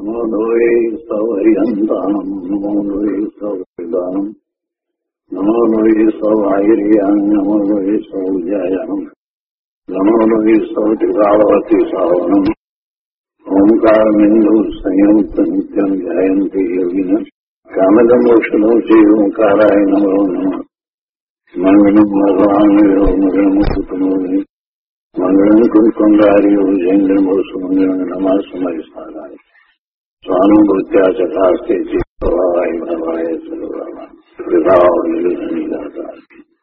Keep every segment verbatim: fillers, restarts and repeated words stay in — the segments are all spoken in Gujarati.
નમો લોહે સૌહરિહંતાણમ નમો લોહે સૌદાનમ નમો લોહે સૌઆયર્યામ નમો લોહે સૌજાયામ નમો લોહે સૌત્રિકાળવતી સાવનમ ઓમકારમિંદુ સંયુક્ત નિત્યમ ધ્યાયંતિ યોગિન કામદમોક્ષનો છે ઓંકારાય નમો નમઃ મંગલમ ભગવાન મંગલમ કુટુંબોની મંગલમ કુંકુંડારીઓ જૈન્દ્રમો સુમંગલમ નમઃ સમયસ્થાનાય સ્વાનુભૂત્યા ચકાસ્તે ચિત્તવાય ભવાય સર્વવા વિભાવ નિર્ગતા.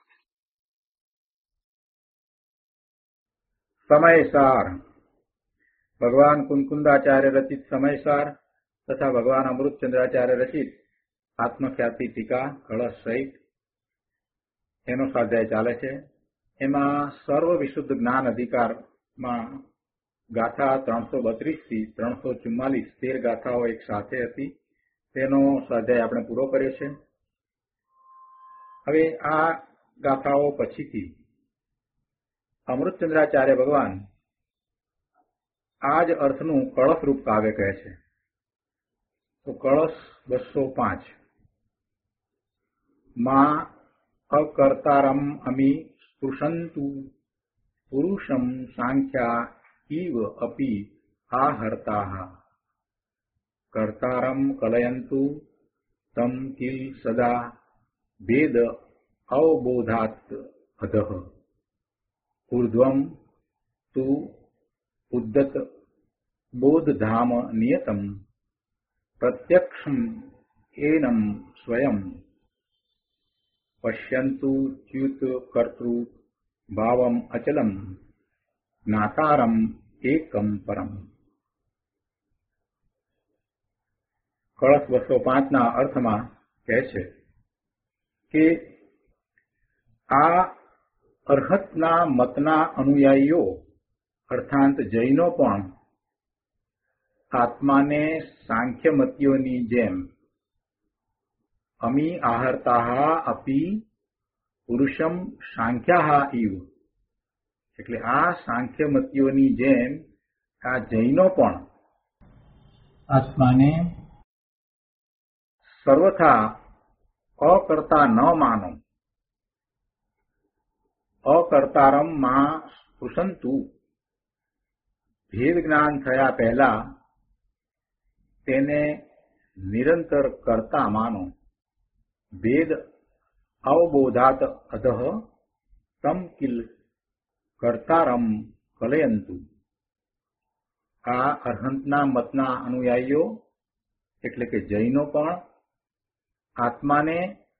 સમયસાર ભગવાન કુંકુંદાચાર્ય રચિત સમયસાર તથા ભગવાન અમૃતચંદ્રાચાર્ય રચિત આત્મખ્યાતિ ટીકા કળશ સહિત એનો સ્વાધ્યાય ચાલે છે. એમાં સર્વ વિશુદ્ધ જ્ઞાન અધિકારમાં ગાથા ત્રણસો બત્રીસ થી ત્રણસો ચુમ્માલીસ તેર ગાથાઓ એક સાથે હતી. તેનો સ્વાધ્યાય આપણે પૂરો કર્યો છે. હવે આ ગાથાઓ પછીથી અમૃતચંદ્રાચાર્ય ભગવાન આ જ અર્થનું કળશ રૂપ કાવ્ય કહે છે. તો કળશ બસો પાંચ માં અકર્તારમ અમી સ્પૃશંતુ પુરુષમ સાંખ્યા ઇવ અપી આહર્તાઃ કર્તારમ કલયંતુ તમ કિલ સદા ભેદ અવબોધાત અધઃ ઊર્ધ્વમ તુ ઉદ્દત બોધધામ નિયતમ પ્રત્યક્ષમ એનમ સ્વયં પશ્યંતુ ચ્યુત કર્તૃ ભાવમ અચલમ જ્ઞાતારમ એકમ પરમ. કળશ બસો પાંચના અર્થમાં કહે છે કે આ અર્હતના મતના અનુયાયીઓ અર્થાંત જૈનો પણ આત્માને સાંખ્યમતીઓની જેમ અમી આહર્તાઃ અપી પુરુષમ સાંખ્યાઃ ઇવ, એટલે આ સાંખ્યમતીઓની જેમ આ જૈનો પણ આત્માને સર્વથા અકર્તા ન માનો. અકર્તારમ માં સ્પૃશંતુ, ભેદ જ્ઞાન થયા પહેલા તેને નિરંતર કરતા માનો. ભેદ અવબોધાત અધઃ તમ કિલ કર્તારમ કલયંતુ. આ અર્હંતના મતના અનુયાયીઓ એટલે કે જૈનો પણ આત્માને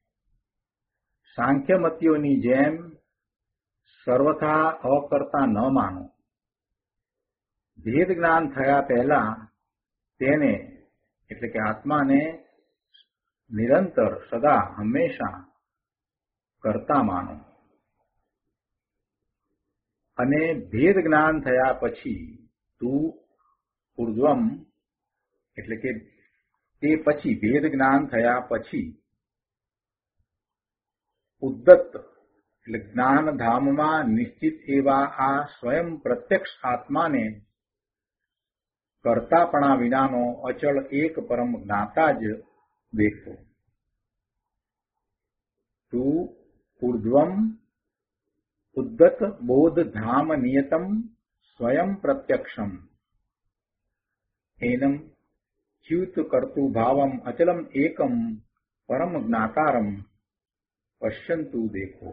સાંખ્યમતીઓની જેમ સર્વથા અકર્તા ન માનો. ભેદ જ્ઞાન થયા પહેલા તેને એટલે કે આત્માને નિરંતર સદા હંમેશા કરતા માનો. અને ભેદ જ્ઞાન થયા પછી તું ઉર્ધ્વમ એટલે કે તે પછી ભેદ જ્ઞાન થયા પછી ઉદ્દત એટલે જ્ઞાનધામમાં નિશ્ચિત એવા આ સ્વયં પ્રત્યક્ષ આત્માને કરતાપણા વિનાનો અચળ એક પરમ જ્ઞાતા જ દેખો. તું ઉર્ધ્વમ ઉદ્દત બોધ ધામ નિયતમ સ્વયં પ્રત્યક્ષમ એનમ ચ્યુત કર્તુ ભાવમ અચલમ એકમ પરમ જ્ઞાતારમ પશ્યંતુ દેખો.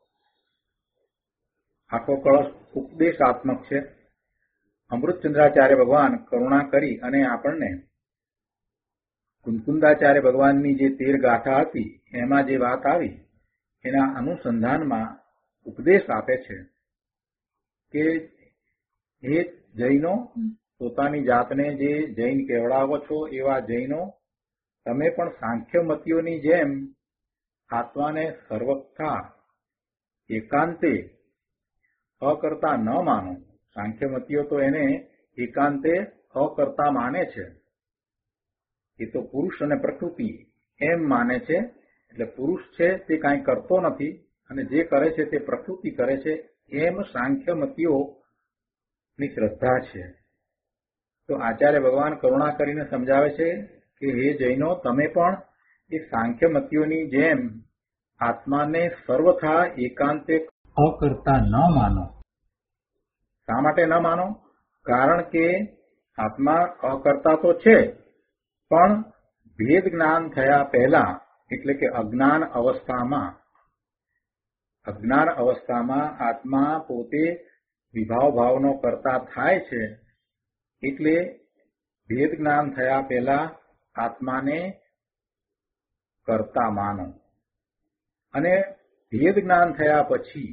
આખો કળશ ઉપદેશાત્મક છે. અમૃતચંદ્રાચાર્ય ભગવાન કરુણા કરી અને આપણને કુંકુંદાચાર્ય ભગવાનની જે તેર ગાથા હતી એમાં જે વાત આવી એના અનુસંધાનમાં ઉપદેશ આપે છે કે હે જૈનો, પોતાની જાતને જે જૈન કહેવડાવો છો એવા જૈનો, તમે પણ સાંખ્યમતીઓની જેમ આત્માને સર્વથા એકાંતે અકર્તા ન માનો. સાંખ્યમતીઓ તો એને એકાંતે અકર્તા માને છે. એ તો પુરુષ અને પ્રકૃતિ એમ માને છે. એટલે પુરુષ છે તે કાંઈ કરતો નથી અને જે કરે છે તે પ્રકૃતિ કરે છે એમ સાંખ્યમતીઓની શ્રદ્ધા છે. તો આચાર્ય ભગવાન કરુણા કરીને સમજાવે છે કે હે જૈનો, તમે પણ એ સાંખ્યમતીઓની જેમ આત્માને સર્વથા એકાંતે અકર્તા ન માનો. શા માટે ન માનો? કારણ કે આત્મા અકર્તા તો છે, પણ ભેદ જ્ઞાન થયા પહેલા, એટલે કે અજ્ઞાન અવસ્થામાં અજ્ઞાન અવસ્થામાં આત્મા પોતે વિભાવ ભાવનો કરતા થાય છે. એટલે ભેદ જ્ઞાન થયા પહેલા આત્માને કરતા માનો, અને ભેદ જ્ઞાન થયા પછી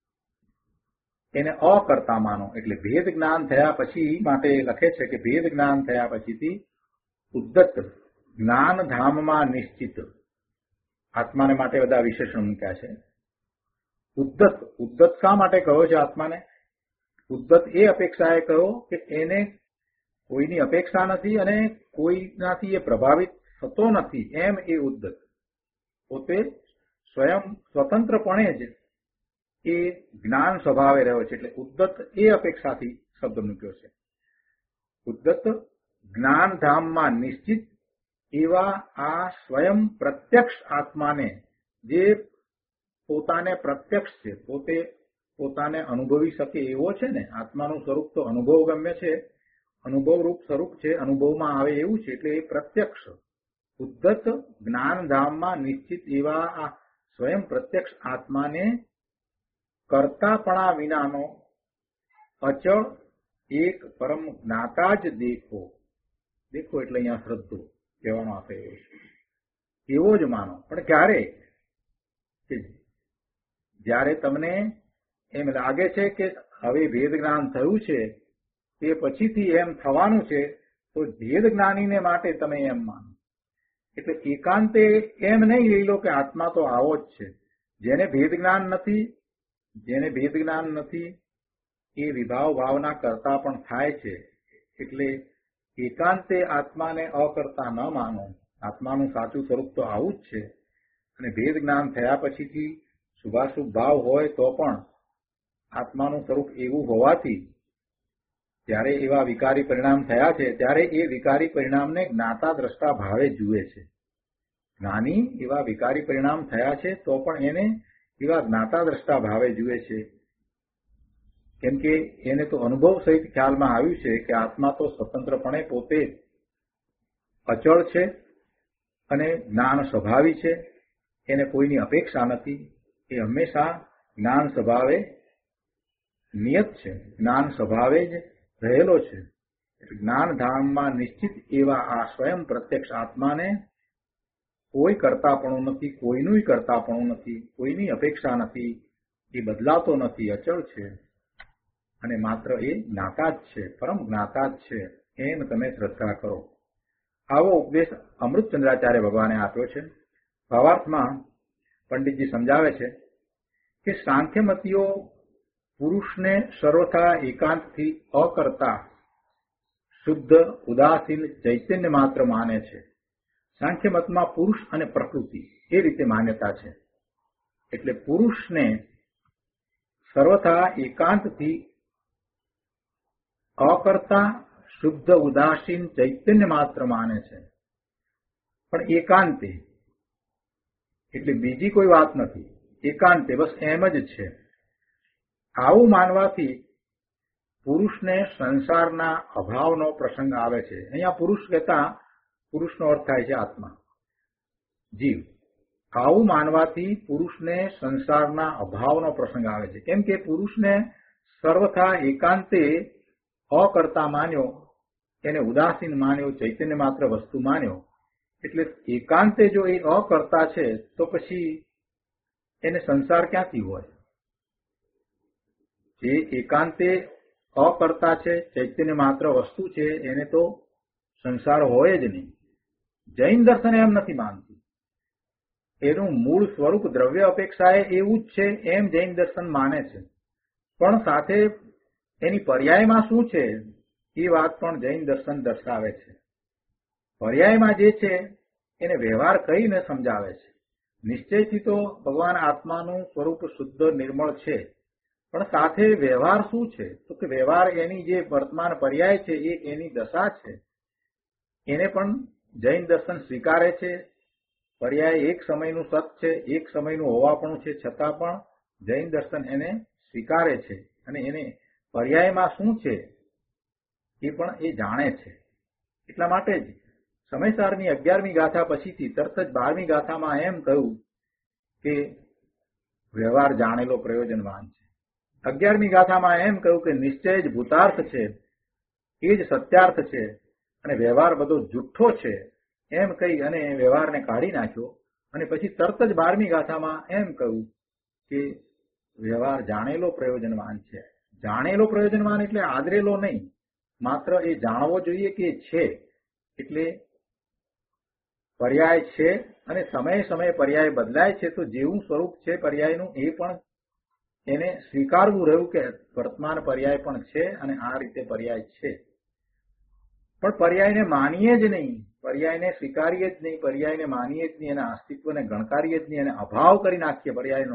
એને અકર્તા માનો. એટલે ભેદ જ્ઞાન થયા પછી માટે લખે છે કે ભેદ જ્ઞાન થયા પછીથી ઉદ્દત જ્ઞાન ધામમાં નિશ્ચિત આત્માને માટે બધા વિશેષણ મૂક્યા છે. ઉદ્દત ઉદ્દત શા માટે કહ્યો છે આત્માને? ઉદ્દત એ અપેક્ષાએ કહ્યો કે એને કોઈની અપેક્ષા નથી અને કોઈનાથી એ પ્રભાવિત થતો નથી, એમ એ ઉદ્દત પોતે સ્વયં સ્વતંત્રપણે જ એ જ્ઞાન સ્વભાવે રહ્યો છે. એટલે ઉદ્દત એ અપેક્ષાથી શબ્દ મૂક્યો છે. ઉદ્દત જ્ઞાન ધામમાં નિશ્ચિત એવા આ સ્વયં પ્રત્યક્ષ આત્માને, જે પોતાને પ્રત્યક્ષ છે, પોતે પોતાને અનુભવી શકે એવો છે ને. આત્માનું સ્વરૂપ તો અનુભવ ગમ્ય છે, અનુભવ રૂપ સ્વરૂપ છે, અનુભવમાં આવે એવું છે. એટલે એ પ્રત્યક્ષ ઉદ્દત જ્ઞાનધામમાં નિશ્ચિત એવા આ સ્વયં પ્રત્યક્ષ આત્માને કરતાપણા વિનાનો અચળ એક પરમ જ્ઞાતા જ દેખો. દેખો એટલે અહીંયા શ્રદ્ધો કહેવાનો આપે એવો જ માનો. પણ ક્યારે? કે જ્યારે તમને એમ લાગે છે કે હવે ભેદ જ્ઞાન થયું છે, તે પછીથી એમ થવાનું છે, તો ભેદ જ્ઞાનીને માટે તમે એમ માનો. એટલે એકાંતે એમ નહીં લઈ લો કે આત્મા તો આવો જ છે. જેને ભેદ જ્ઞાન નથી, જેને ભેદ જ્ઞાન નથી એ વિભાવ ભાવના કરતા પણ થાય છે. એટલે એકાંતે આત્માને અકર્તા ન માનો. આત્માનું સાચું સ્વરૂપ તો આવું જ છે. અને ભેદ જ્ઞાન થયા પછીથી શુભાશુભ ભાવ હોય તો પણ આત્માનું સ્વરૂપ એવું હોવાથી જ્યારે એવા વિકારી પરિણામ થયા છે, ત્યારે એ વિકારી પરિણામને જ્ઞાતા દ્રષ્ટા ભાવે જુએ છે. જ્ઞાની એવા વિકારી પરિણામ થયા છે તો પણ એને એવા જ્ઞાતા દ્રષ્ટા ભાવે જુએ છે. કેમ કે એને તો અનુભવ સહિત ખ્યાલમાં આવ્યું છે કે આત્મા તો સ્વતંત્રપણે પોતે અચળ છે અને જ્ઞાન સ્વભાવી છે. એને કોઈની અપેક્ષા નથી. એ હંમેશા જ્ઞાન સ્વભાવે નિયત છે, જ્ઞાન સ્વભાવે જ રહેલો છે. જ્ઞાન ધામમાં નિશ્ચિત એવા આ સ્વયં પ્રત્યક્ષ આત્માને કોઈ કરતાપણું નથી, કોઈનું કરતાપણું નથી, કોઈની અપેક્ષા નથી. એ બદલાતો નથી, અચળ છે અને માત્ર એ જ્ઞાતા જ છે, પરમ જ્ઞાતા જ છે. એમ તમે શ્રદ્ધા કરો. આવો ઉપદેશ અમૃતચંદ્રાચાર્ય ભગવાને આપ્યો છે. ભાવાર્થમાં પંડિતજી સમજાવે છે કે સાંખ્યમતીઓ પુરુષને સર્વથા એકાંતથી અકર્તા શુદ્ધ ઉદાસીન ચૈતન્ય માત્ર માને છે. સાંખ્યમતમાં પુરુષ અને પ્રકૃતિ એ રીતે માન્યતા છે. એટલે પુરુષને સર્વથા એકાંતથી અકર્તા શુદ્ધ ઉદાસીન ચૈતન્ય માત્ર માને છે. પણ એકાંતે એટલે બીજી કોઈ વાત નથી. એકાંતે બસ એમ જ છે. આવું માનવાથી પુરુષને સંસારના અભાવનો પ્રસંગ આવે છે. અહીંયા પુરુષ કહેતા પુરુષનો અર્થ થાય છે આત્મા, જીવ. આવું માનવાથી પુરુષને સંસારના અભાવનો પ્રસંગ આવે છે. કેમ કે પુરુષને સર્વથા એકાંતે અકર્તા માન્યો, એને ઉદાસીન માન્યો, ચૈતન્ય માત્ર વસ્તુ માન્યો. એટલે એકાંતે જો એ અકર્તા છે તો પછી એને સંસાર ક્યાંથી હોય? જે એકાંતે અકર્તા છે, ચૈતન્ય માત્ર વસ્તુ છે, એને તો સંસાર હોય જ નહીં. જૈન દર્શન એમ નથી માનતું. એનું મૂળ સ્વરૂપ દ્રવ્ય અપેક્ષાએ એવું જ છે એમ જૈન દર્શન માને છે. પણ સાથે એની પર્યાયમાં શું છે એ વાત પણ જૈન દર્શન દર્શાવે છે. પર્યાયમાં જે છે એને વ્યવહાર કહીને સમજાવે છે. નિશ્ચયથી તો ભગવાન આત્માનું સ્વરૂપ શુદ્ધ નિર્મળ છે, પણ સાથે વ્યવહાર શું છે? તો કે વ્યવહાર એની જે વર્તમાન પર્યાય છે એ એની દશા છે. એને પણ જૈન દર્શન સ્વીકારે છે. પર્યાય એક સમયનું સત છે, એક સમયનું હોવાપણું છે, છતાં પણ જૈન દર્શન એને સ્વીકારે છે અને એને પર્યાયમાં શું છે એ પણ એ જાણે છે. એટલા માટે જ સમયસારની અગિયારમી ગાથા પછીથી તરત જ બારમી ગાથામાં એમ કહ્યું કે વ્યવહાર જાણેલો પ્રયોજનવાન છે. અગિયારમી ગાથામાં એમ કહ્યું કે નિશ્ચય જ ભૂતાર્થ છે, એ જ સત્યાર્થ છે અને વ્યવહાર બધો જુઠ્ઠો છે એમ કહી અને વ્યવહારને કાઢી નાખ્યો. અને પછી તરત જ બારમી ગાથામાં એમ કહ્યું કે વ્યવહાર જાણેલો પ્રયોજનવાન છે. જાણેલો પ્રયોજનવાન એટલે આદરેલો નહીં, માત્ર એ જાણવો જોઈએ કે છે. એટલે પર્યાય છે અને સમયે સમયે પર્યાય બદલાય છે, તો જેવું સ્વરૂપ છે પર્યાયનું એ પણ એને સ્વીકારવું રહ્યું કે વર્તમાન પર્યાય પણ છે અને આ રીતે પર્યાય છે. પણ પર્યાયને માનીએ જ નહીં, પર્યાયને સ્વીકારીએ જ નહીં, પર્યાયને માનીએ જ નહીં, એના અસ્તિત્વને ગણકારીએ જ નહીં, એને અભાવ કરી નાખીએ પર્યાયનો,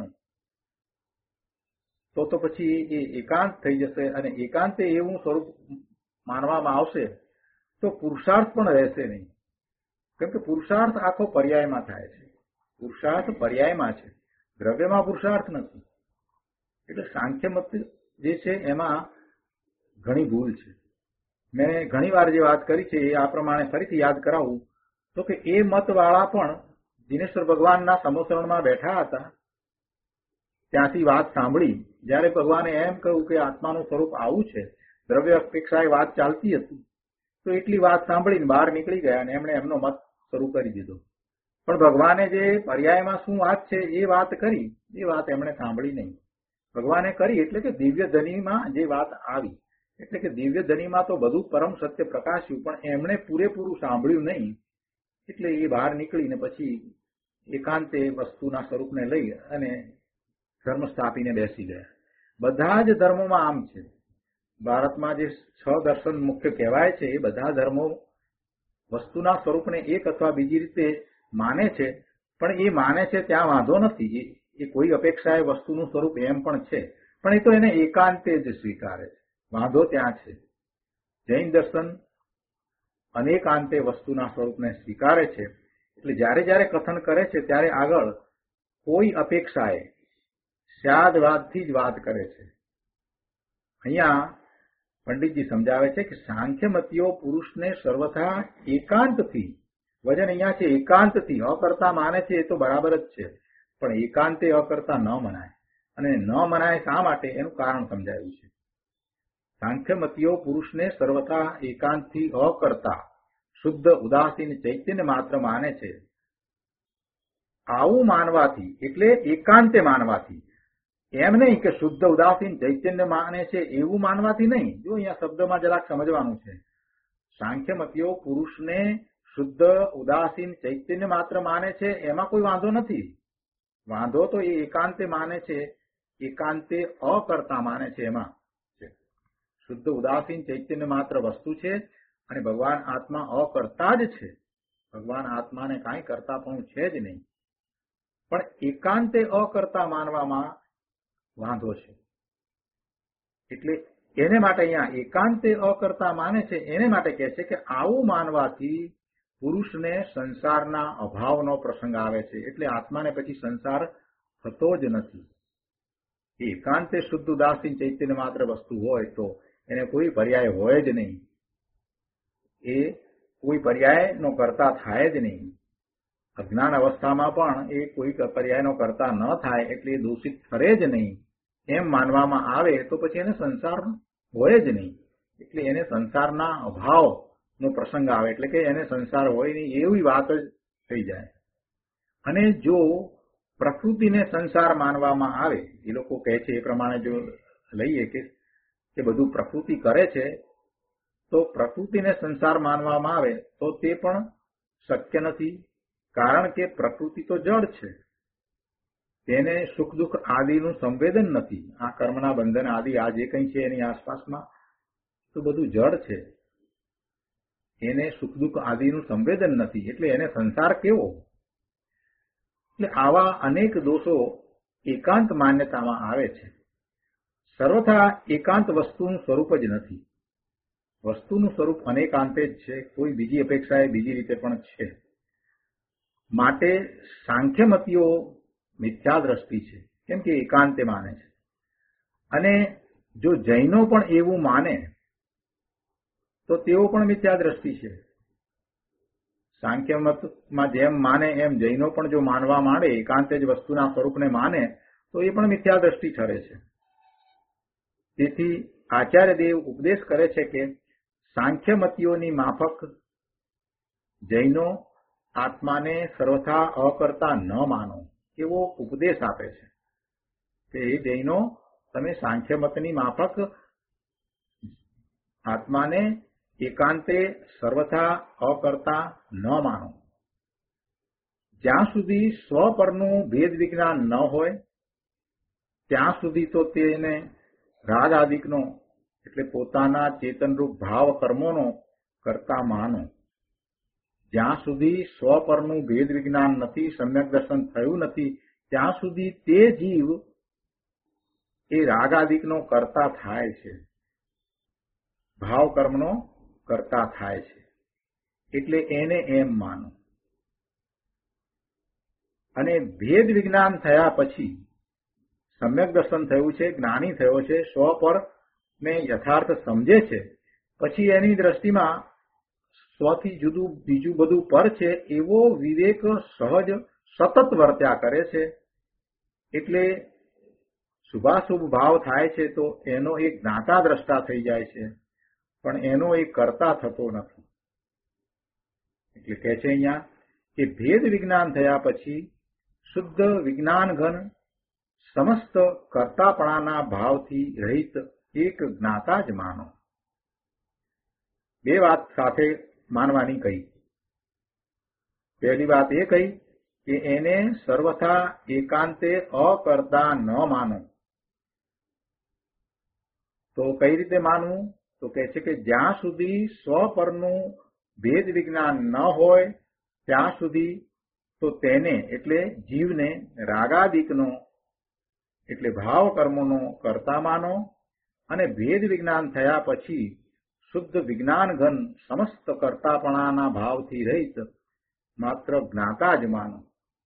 તો તો પછી એ એકાંત થઈ જશે. અને એકાંતે એવું સ્વરૂપ માનવામાં આવશે તો પુરુષાર્થ પણ રહેશે નહીં. કેમ કે પુરુષાર્થ આખો પર્યાયમાં થાય છે. પુરુષાર્થ પર્યાયમાં છે, દ્રવ્યમાં પુરુષાર્થ નથી. એટલે સાંખ્ય મત જે છે એમાં ઘણી ભૂલ છે. મેં ઘણી વાર જે વાત કરી છે એ આ પ્રમાણે ફરીથી યાદ કરાવું તો કે એ મતવાળા પણ દિનેશ્વર ભગવાનના સમોસરણમાં બેઠા હતા, ત્યાંથી વાત સાંભળી. જયારે ભગવાને એમ કહ્યું કે આત્માનું સ્વરૂપ આવું છે, દ્રવ્ય અપેક્ષાએ વાત ચાલતી હતી, તો એટલી વાત સાંભળીને બહાર નીકળી ગયા અને એમણે એમનો મત શરૂ કરી દીધો. પણ ભગવાને જે પર્યાયમાં શું વાત છે એ વાત કરી, એ વાત એમણે સાંભળી નહીં. ભગવાને કરી એટલે કે દિવ્ય ધનીમાં જે વાત આવી, એટલે કે દિવ્ય ધનીમાં તો બધું પરમ સત્ય પ્રકાશ્યું, પણ એમણે પૂરેપૂરું સાંભળ્યું નહીં. એટલે એ બહાર નીકળીને પછી એકાંતે વસ્તુના સ્વરૂપને લઈ અને ધર્મ સ્થાપીને બેસી ગયા. બધા જ ધર્મોમાં આમ છે. ભારતમાં જે છ દર્શન મુખ્ય કહેવાય છે એ બધા ધર્મો વસ્તુના સ્વરૂપને એક અથવા બીજી રીતે માને છે, પણ એ માને છે ત્યાં વાંધો નથી. એ કોઈ અપેક્ષાએ વસ્તુનું સ્વરૂપ એમ પણ છે, પણ એ તો એને એકાંતે જ સ્વીકારે છે. વાંધો ત્યાં છે. જૈન દર્શન અનેકાંતે વસ્તુના સ્વરૂપને સ્વીકારે છે. એટલે જ્યારે જ્યારે કથન કરે છે ત્યારે આગળ કોઈ અપેક્ષાએ સ્યાદવાદથી જ વાત કરે છે. અહીંયા પંડિતજી સમજાવે છે કે સાંખ્યમતીઓ પુરુષને સર્વથા એકાંતથી, વજન અહીંયા છે એકાંતથી, અકર્તા માને છે એ તો બરાબર જ છે, પણ એકાંતે અકર્તા ન મનાય. અને ન મનાય શા માટે એનું કારણ સમજાયું છે. સાંખ્યમતીઓ પુરુષને સર્વથા એકાંતથી અકર્તા શુદ્ધ ઉદાસીન ચૈતન્ય માત્ર માને છે. આવું માનવાથી એટલે એકાંતે માનવાથી, એમ નહીં કે શુદ્ધ ઉદાસીન ચૈતન્ય માને છે એવું માનવાથી નહીં. જો અહીંયા શબ્દમાં જરાક સમજવાનું છે. સાંખ્યમતીઓ પુરુષને શુદ્ધ ઉદાસીન ચૈતન્ય માત્ર માને છે એમાં કોઈ વાંધો નથી. વાંધો તો એ એકાંતે માને છે, એકાંતે અકર્તા માને છે એમાં છે. શુદ્ધ ઉદાસીન ચૈતન્ય માત્ર વસ્તુ છે અને ભગવાન આત્મા અકર્તા જ છે. ભગવાન આત્માને કાંઈ કરતા પણ છે જ નહીં. પણ એકાંતે અકર્તા માનવામાં વાંધો છે. એટલે એને માટે અહીંયા એકાંતે અકર્તા માને છે, એને માટે કહે છે કે આવું માનવાથી પુરુષને સંસારના અભાવનો પ્રસંગ આવે છે. એટલે આત્માને પછી સંસાર થતો જ નથી. એકાંતે શુદ્ધ ઉદાસીન ચૈતન્ય માત્ર વસ્તુ હોય તો એને કોઈ પર્યાય હોય જ નહીં. એ કોઈ પર્યાયનો કરતા થાય જ નહીં. અજ્ઞાન અવસ્થામાં પણ એ કોઈ પર્યાયનો કરતા ન થાય એટલે એ દૂષિત ઠરે જ નહીં. એમ માનવામાં આવે તો પછી એને સંસાર હોય જ નહીં. એટલે એને સંસારના અભાવનો પ્રસંગ આવે, એટલે કે એને સંસાર હોય નહીં એવી વાત જ થઈ જાય. અને જો પ્રકૃતિને સંસાર માનવામાં આવે, એ લોકો કહે છે એ પ્રમાણે જો લઈએ કે કે બધું પ્રકૃતિ કરે છે, તો પ્રકૃતિને સંસાર માનવામાં આવે તો તે પણ શક્ય નથી. કારણ કે પ્રકૃતિ તો જડ છે, તેને સુખ દુઃખ આદિનું સંવેદન નથી. આ કર્મના બંધન આદિ આ જે કંઈ છે એની આસપાસમાં તો બધું જડ છે, એને સુખ દુઃખ આદિનું સંવેદન નથી. એટલે એને સંસાર કેવો? એટલે આવા અનેક દોષો એકાંત માન્યતામાં આવે છે. સર્વથા એકાંત વસ્તુનું સ્વરૂપ જ નથી. વસ્તુનું સ્વરૂપ અનેકાંતે જ છે, કોઈ બીજી અપેક્ષાએ બીજી રીતે પણ છે. માટે સાંખ્યમતીઓ મિથ્યા દ્રષ્ટિ છે, કેમ કે એકાંતે માને છે. અને જો જૈનો પણ એવું માને તો તેઓ પણ મિથ્યા દ્રષ્ટિ છે. સાંખ્યમતમાં જેમ માને એમ જૈનો પણ જો માનવા માંડે, એકાંતે જ વસ્તુના સ્વરૂપને માને, તો એ પણ મિથ્યા દ્રષ્ટિ ઠરે છે. તેથી આચાર્ય દેવ ઉપદેશ કરે છે કે સાંખ્યમતીઓની માફક જૈનો આત્માને સર્વથા અકર્તા ન માનો, એવો ઉપદેશ આપે છે કે એ જૈનો તમે સાંખ્યમતની માફક આત્માને એકાંતે સર્વથા અકર્તા ન માનો. જ્યાં સુધી સ્વ પરનું ભેદ વિજ્ઞાન ન હોય ત્યાં સુધી તો તેને રાગ આદિકનો એટલે પોતાના ચેતનરૂપ ભાવ કર્મોનો કરતા માનો. જ્યાં સુધી સ્વ પરનું ભેદ વિજ્ઞાન નથી, સમ્યક દર્શન થયું નથી, ત્યાં સુધી તે જીવ એ રાગ આદિકનો કરતા થાય છે, ભાવ કર્મનો કરતા થાય છે. એટલે એને એમ માનો. અને ભેદ વિજ્ઞાન થયા પછી સમ્યક દર્શન થયું છે, જ્ઞાની થયો છે, સ્વ પર ને યથાર્થ સમજે છે, પછી એની દ્રષ્ટિમાં સ્વથી જુદું બીજું બધું પર છે એવો વિવેક સહજ સતત વર્ત્યા કરે છે. એટલે શુભાશુભ ભાવ થાય છે તો એનો એક જ્ઞાતા દ્રષ્ટા થઈ જાય છે, પણ એનો એક કરતા થતો નથી. એટલે કહે છે અહીંયા કે ભેદ વિજ્ઞાન થયા પછી શુદ્ધ વિજ્ઞાન ઘન સમસ્ત કર્તાપણાના ભાવથી રહિત એક જ્ઞાતા જ માનો. બે વાત સાથે માનવાની કહી. પહેલી વાત એ કહી કે એને સર્વથા એકાંતે અકર્તા ન માનો. તો કઈ રીતે માનવું? તો કહે છે કે જ્યાં સુધી સ્વ પરનું ભેદ વિજ્ઞાન ન હોય ત્યાં સુધી તો તેને એટલે જીવને રાગાદિકનો એટલે ભાવ કર્મોનો કરતા માનો. અને ભેદ વિજ્ઞાન થયા પછી શુદ્ધ વિજ્ઞાન ઘન સમસ્ત કર્તાપણાના ભાવથી રહિત માત્ર જ્ઞાતા જ માનો.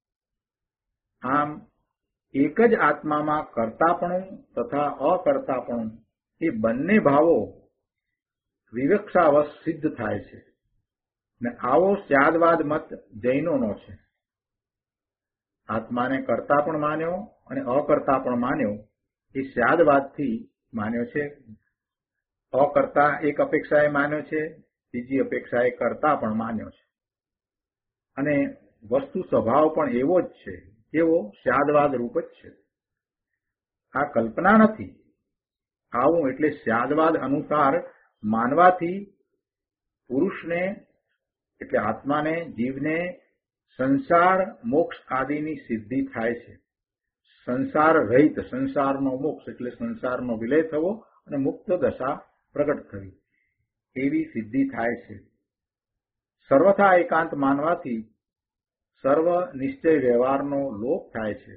આમ એક જ આત્મામાં કર્તાપણું તથા અકર્તાપણું એ બંને ભાવો વિવક્ષાવશ સિદ્ધ થાય છે. ને આવો સ્યાદવાદ મત જૈનોનો છે. આત્માને કરતા પણ માન્યો અને અકર્તા પણ માન્યો, એ સ્યાદવાદથી માન્યો છે. અકર્તા એક અપેક્ષાએ માન્યો છે, બીજી અપેક્ષાએ કરતા પણ માન્યો છે. અને વસ્તુ સ્વભાવ પણ એવો જ છે, એવો સ્યાદવાદ રૂપ જ છે. આ કલ્પના નથી. આવું એટલે સ્યાદવાદ અનુસાર માનવાથી પુરુષને એટલે આત્માને જીવને સંસાર મોક્ષ આદિની સિદ્ધિ થાય છે. સંસાર રહિત, સંસારનો મોક્ષ એટલે સંસારનો વિલય થવો અને મુક્ત દશા પ્રગટ થવી, એવી સિદ્ધિ થાય છે. સર્વથા એકાંત માનવાથી સર્વ નિશ્ચય વ્યવહારનો લોપ થાય છે.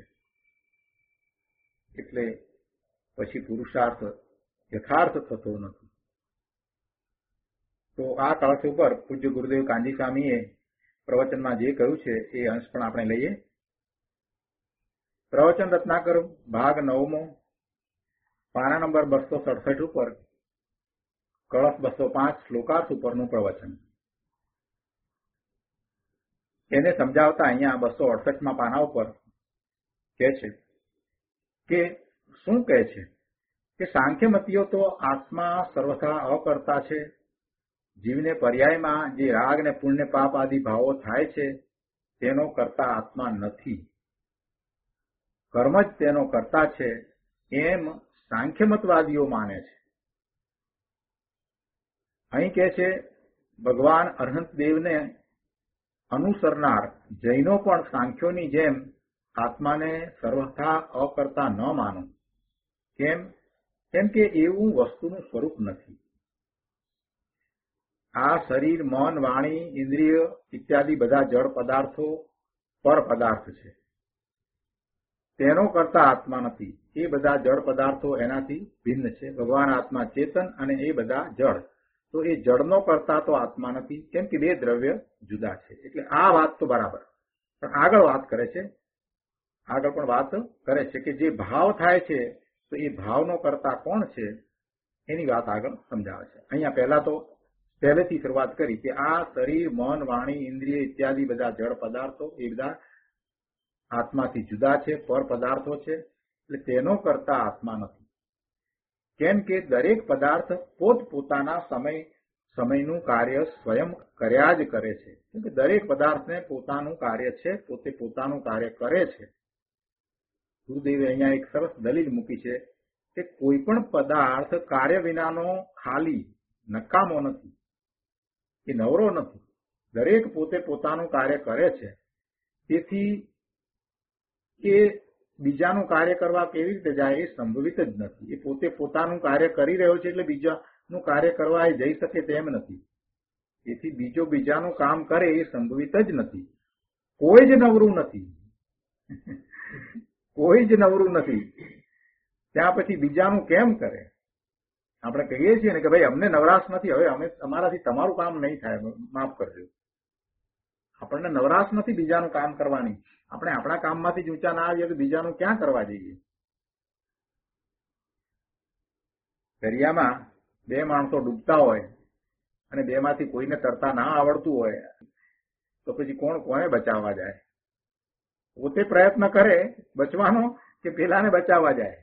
એટલે પછી પુરુષાર્થ યથાર્થ થતો નથી. તો આ કળશ ઉપર પૂજ્ય ગુરુદેવ કાંજી સ્વામીએ પ્રવચનમાં જે કહ્યું છે એ અંશ પણ આપણે લઈએ. પ્રવચન રત્નાકર ભાગ નવમો, પાના નંબર બસો સડસઠ ઉપર કળશ બસો પાંચ શ્લોકાર્થ ઉપરનું પ્રવચન. એને સમજાવતા અહીંયા બસો અડસઠમાં પાના ઉપર કહે છે કે શું કહે છે કે સાંખ્યમતીઓ તો આત્મા સર્વથા અકર્તા છે. જીવને પર્યાયમાં જે રાગ ને પુણ્ય પાપ આદિ ભાવો થાય છે તેનો કરતા આત્મા નથી, કર્મ જ તેનો કરતા છે, એમ સાંખ્યમતવાદીઓ માને છે. અહીં કહે છે ભગવાન અરહંત દેવને અનુસરનાર જૈનો પણ સાંખ્યોની જેમ આત્માને સર્વથા અકર્તા ન માનો. કેમ? કેમ કે એવું વસ્તુનું સ્વરૂપ નથી. આ શરીર, મન, વાણી, ઇન્દ્રિય ઇત્યાદિ બધા જળ પદાર્થો પર પદાર્થ છે. તેનો કરતા આત્મા નથી. એ બધા જળ પદાર્થો એનાથી ભિન્ન છે. ભગવાન આત્મા ચેતન અને એ બધા જળ. તો એ જળનો કરતા તો આત્મા નથી, કેમ કે બે દ્રવ્ય જુદા છે. એટલે આ વાત તો બરાબર. પણ આગળ વાત કરે છે આગળ પણ વાત કરે છે કે જે ભાવ થાય છે તો એ ભાવનો કરતા કોણ છે એની વાત આગળ સમજાવે છે. અહીંયા પહેલા તો પહેલેથી શરૂઆત કરી કે આ શરીર, મન, વાણી, ઇન્દ્રિય ઇત્યાદિ બધા જળ પદાર્થો એ બધા આત્માથી જુદા છે, પર પદાર્થો છે. એટલે તેનો કરતા આત્મા નથી. કેમ કે દરેક પદાર્થ પોતપોતાના સમય સમયનું કાર્ય સ્વયં કર્યા જ કરે છે. કેમ કે દરેક પદાર્થને પોતાનું કાર્ય છે, પોતે પોતાનું કાર્ય કરે છે. ગુરુદેવે અહીંયા એક સરસ દલીલ મૂકી છે કે કોઈ પણ પદાર્થ કાર્ય વિનાનો ખાલી નકામો નથી, એ નવરો નથી. દરેક પોતે પોતાનું કાર્ય કરે છે. તેથી એ બીજાનું કાર્ય કરવા કેવી રીતે જાય એ સંભવિત જ નથી. એ પોતે પોતાનું કાર્ય કરી રહ્યો છે એટલે બીજાનું કાર્ય કરવા એ જઈ શકે તેમ નથી. તેથી બીજો બીજાનું કામ કરે એ સંભવિત જ નથી. કોઈ જ નવરું નથી. કોઈ જ નવરું નથી. ત્યાં પછી બીજાનું કેમ કરે? આપણે કહીએ છીએ ને કે ભાઈ અમને નવરાશ નથી, હવે અમે અમારાથી તમારું કામ નહીં થાય, માફ કરજો. આપણને નવરાશ નથી બીજાનું કામ કરવાની. આપણે આપણા કામમાંથી જ ઊંચા ના આવીએ તો બીજાનું ક્યાં કરવા જઈએ? દરિયામાં બે માણસો ડૂબતા હોય અને બે માંથી કોઈને તરતા ના આવડતું હોય તો પછી કોણ કોને બચાવવા જાય? પોતે પ્રયત્ન કરે બચવાનો કે પેલાને બચાવવા જાય?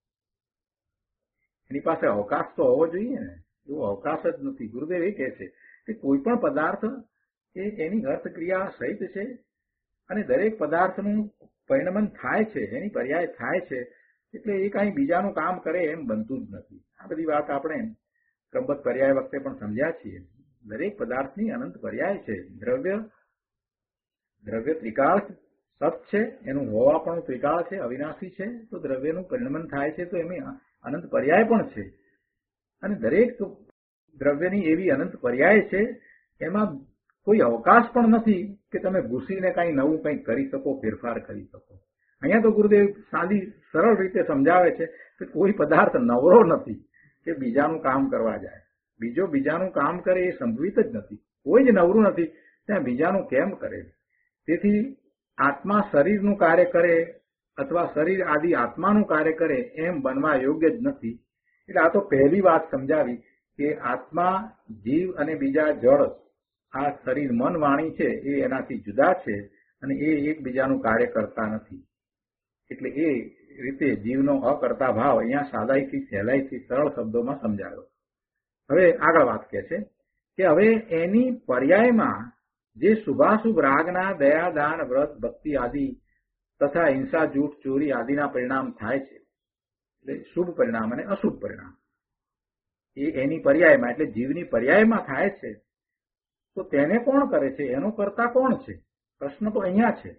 એની પાસે અવકાશ તો હોવો જોઈએ ને. એવો અવકાશ જ નથી. ગુરુદેવ એ કહે છે કે કોઈ પણ પદાર્થ એ એની અર્થક્રિયા સહિત છે અને દરેક પદાર્થનું પરિણમન થાય છે, એની પર્યાય થાય છે. એટલે એ કાંઈ બીજાનું કામ કરે એમ બનતું જ નથી. આ બધી વાત આપણે ક્રમબદ્ધ પર્યાય વખતે પણ સમજ્યા છીએ. દરેક પદાર્થની અનંત પર્યાય છે. દ્રવ્ય દ્રવ્ય ત્રિકાળ સત છે, એનું હોવા પણ ત્રિકાળ છે, અવિનાશી છે. તો દ્રવ્યનું પરિણમન થાય છે તો એની અનંત પર્યાય પણ છે. અને દરેક દ્રવ્યની એવી અનંત પર્યાય છે, એમાં કોઈ અવકાશ પણ નથી કે તમે ઘૂસીને કાંઈ નવું કંઈક કરી શકો, ફેરફાર કરી શકો. અહીંયા તો ગુરુદેવ સાદી સરળ રીતે સમજાવે છે કે કોઈ પદાર્થ નવરો નથી કે બીજાનું કામ કરવા જાય. બીજો બીજાનું કામ કરે એ સંભવિત જ નથી. કોઈ જ નવરું નથી, ત્યાં બીજાનું કેમ કરે? તેથી આત્મા શરીરનું કાર્ય કરે અથવા શરીર આદિ આત્માનું કાર્ય કરે એમ બનવા યોગ્ય જ નથી. એટલે આ તો પહેલી વાત સમજાવી કે આત્મા, જીવ અને બીજા જળ, આ શરીર, મન, વાણી છે એ એનાથી જુદા છે અને એ એકબીજાનું કાર્ય કરતા નથી. એટલે એ રીતે જીવનો અકર્તા ભાવ અહીંયા સાદાઈથી, સહેલાઈથી, સરળ શબ્દોમાં સમજાયો. હવે આગળ વાત કહે છે કે હવે એની પર્યાયમાં જે શુભાશુભ રાગના દયા, દાન, વ્રત, ભક્તિ આદિ તથા હિંસા, જૂઠ, ચોરી આદિના પરિણામ થાય છે. એટલે શુભ પરિણામ અને અશુભ પરિણામ એ એની પર્યાયમાં એટલે જીવની પર્યાયમાં થાય છે. તો તેને કોણ કરે છે? એનો કરતા કોણ છે? પ્રશ્ન તો અહીંયા છે.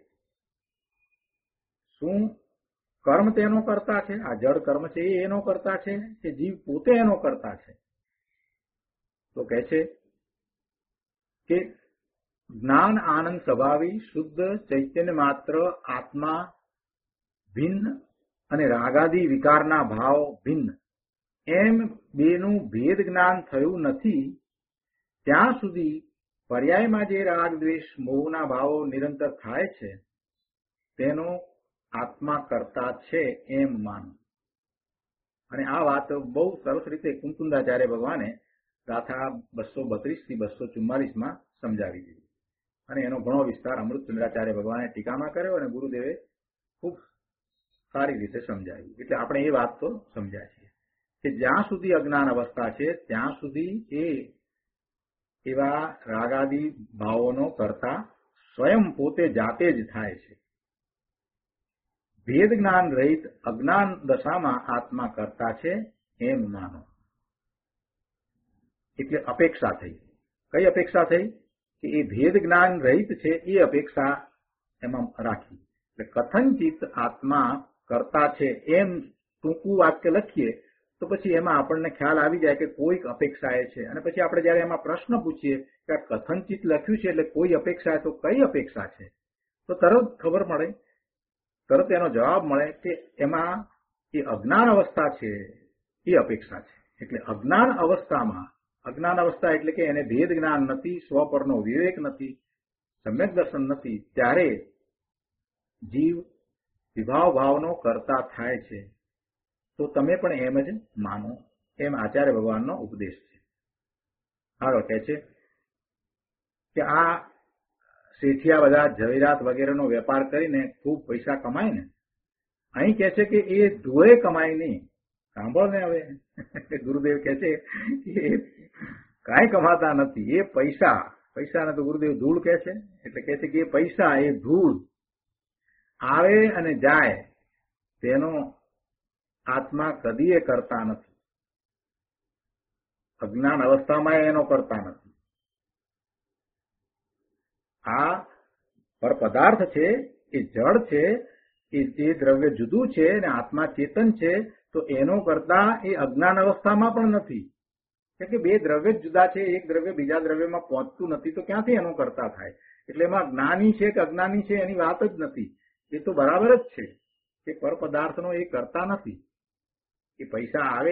શું કર્મ તેનો કરતા છે? આ જળ કર્મ છે એ એનો કરતા છે કે જીવ પોતે એનો કરતા છે? તો કહે છે કે જ્ઞાન આનંદ સ્વભાવી શુદ્ધ ચૈતન્ય માત્ર આત્મા ભિન્ન અને રાગાદી વિકારના ભાવ ભિન્ન એમ બેનું ભેદ જ્ઞાન થયું નથી ત્યાં સુધી પર્યાયમાં જે રાગ, દ્વેષ, મોહના ભાવો નિરંતર થાય છે તેનો આત્મા કરતા છે એમ માનો. અને આ વાત બહુ સરસ રીતે કુંકુંદાચાર્ય ભગવાને ગાથા બસો બત્રીસ થી બસો ચુમ્માલીસ માં સમજાવી દીધી. અને એનો ઘણો વિસ્તાર અમૃતચંદ્રાચાર્ય ભગવાને ટીકામાં કર્યો અને ગુરુદેવે ખૂબ સારી રીતે સમજાવી. એટલે આપણે એ વાત તો સમજ્યા છીએ કે જ્યાં સુધી અજ્ઞાન અવસ્થા છે ત્યાં સુધી એ એવા રાગાદી ભાવોનો કરતા સ્વયં પોતે જાતે જ થાય છે. ભેદ જ્ઞાન રહિત અજ્ઞાન દશામાં આત્મા કરતા છે એમ માનો. એટલે અપેક્ષા થઈ. કઈ અપેક્ષા થઈ? કે એ ભેદ જ્ઞાન રહિત છે એ અપેક્ષા એમાં રાખી. એટલે કથનચિત આત્મા કરતા છે એમ ટૂંકું વાક્ય લખીએ તો પછી એમાં આપણને ખ્યાલ આવી જાય કે કોઈક અપેક્ષા એ છે. અને પછી આપણે જયારે એમાં પ્રશ્ન પૂછીએ કે આ કથનચિત લખ્યું છે એટલે કોઈ અપેક્ષા, તો કઈ અપેક્ષા છે? તો તરત ખબર મળે તરત એનો જવાબ મળે કે એમાં એ અજ્ઞાન અવસ્થા છે એ અપેક્ષા છે. એટલે અજ્ઞાન અવસ્થામાં, અજ્ઞાન અવસ્થા એટલે કે એને ભેદ જ્ઞાન નથી, સ્વ પરનો વિવેક નથી, સમ્યક દર્શન નથી, ત્યારે જીવ વિભાવ ભાવનો કરતા થાય છે. તો તમે પણ એમ જ માનો, એમ આચાર્ય ભગવાનનો ઉપદેશ છે. આગળ કહે છે કે આ શેઠિયા બધા ઝવેરાત વગેરેનો વેપાર કરીને ખૂબ પૈસા કમાય ને, અહીં કહે છે કે એ ધૂળે કમાય નહીં. સાંભળ ને હવે, ગુરુદેવ કહે છે કે કાંઈ કમાતા નથી. એ પૈસા, પૈસાને તો ગુરુદેવ ધૂળ કહે છે, એટલે કહે છે કે એ પૈસા એ ધૂળ આવે અને જાય, તેનો આત્મા કદી એ કરતા નથી. અજ્ઞાન અવસ્થામાં એનો કરતા નથી. આ પર પદાર્થ છે, એ જળ છે, એ જે દ્રવ્ય જુદું છે અને આત્મા ચેતન છે, તો એનો કરતા એ અજ્ઞાન અવસ્થામાં પણ નથી. કેમ કે બે દ્રવ્ય જ જુદા છે, એક દ્રવ્ય બીજા દ્રવ્યમાં પહોંચતું નથી, તો ક્યાંથી એનો કરતા થાય? એટલે એમાં જ્ઞાની છે કે અજ્ઞાની છે એની વાત જ નથી. એ તો બરાબર જ છે કે પર પદાર્થનો એ કરતા નથી. એ પૈસા આવે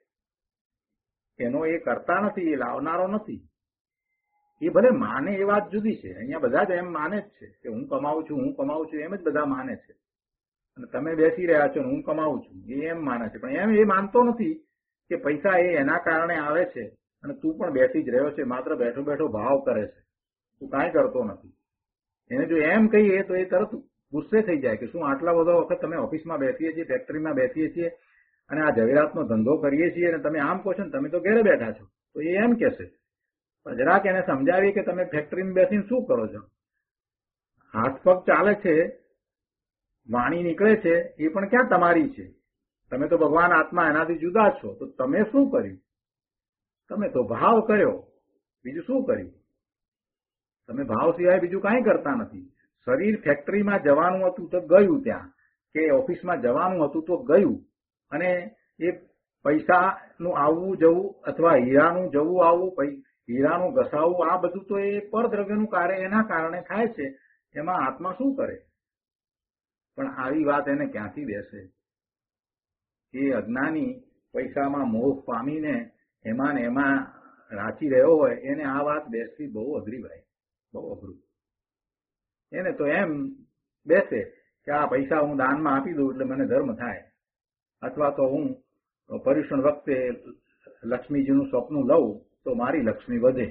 એનો એ કરતા નથી, એ લાવનારો નથી. એ ભલે માને એ વાત જુદી છે. અહીંયા બધા જ એમ માને જ છે કે હું કમાવું છું, હું કમાવું છું, એમ જ બધા માને છે. અને તમે બેસી રહ્યા છો ને હું કમાવું છું એ એમ માને છે, પણ એમ એ માનતો નથી કે પૈસા એ એના કારણે આવે છે અને તું પણ બેસી જ રહ્યો છે, માત્ર બેઠો બેઠો ભાવ કરે છે, તું કાંઈ કરતો નથી. એને જો એમ કહીએ તો એ તરત ગુસ્સે થઈ જાય કે શું આટલા બધો વખત તમે ઓફિસમાં બેસીએ છીએ, ફેક્ટરીમાં બેસીએ છીએ અને આ ઝવેરાતનો ધંધો કરીએ છીએ અને તમે આમ કહો છો ને તમે તો ઘરે બેઠા છો. તો એ એમ કહેશે. પણ જરાક એને સમજાવીએ કે તમે ફેક્ટરીમાં બેસીને શું કરો છો, હાથ પગ ચાલે છે, વાણી નીકળે છે, એ પણ ક્યાં તમારી છે? તમે તો ભગવાન આત્મા એનાથી જુદા છો. તો તમે શું કર્યું? તમે તો ભાવ કર્યો, બીજું શું કર્યું? તમે ભાવ સિવાય બીજું કાંઈ કરતા નથી. શરીર ફેક્ટરીમાં જવાનું હતું તો ગયું, ત્યાં કે ઓફિસમાં જવાનું હતું તો ગયું, અને એ પૈસાનું આવવું જવું અથવા હીરાનું જવું આવવું, હીરાનું ઘસાવવું, આ બધું તો એ પરદ્રવ્યનું કાર્ય એના કારણે થાય છે. એમાં આત્મા શું કરે? પણ આવી વાત એને ક્યાંથી બેસે? એ અજ્ઞાની પૈસામાં મોહ પામીને એમાં ને એમાં રાચી રહ્યો હોય, એને આ વાત બેસવી બહુ અઘરી ભાઈ, બહુ અઘરું. એને તો એમ બેસે કે આ પૈસા હું દાનમાં આપી દઉં એટલે મને ધર્મ થાય, અથવા તો હું પર્યુષણ વખતે લક્ષ્મીજીનું સ્વપ્ન લઉં તો મારી લક્ષ્મી વધે.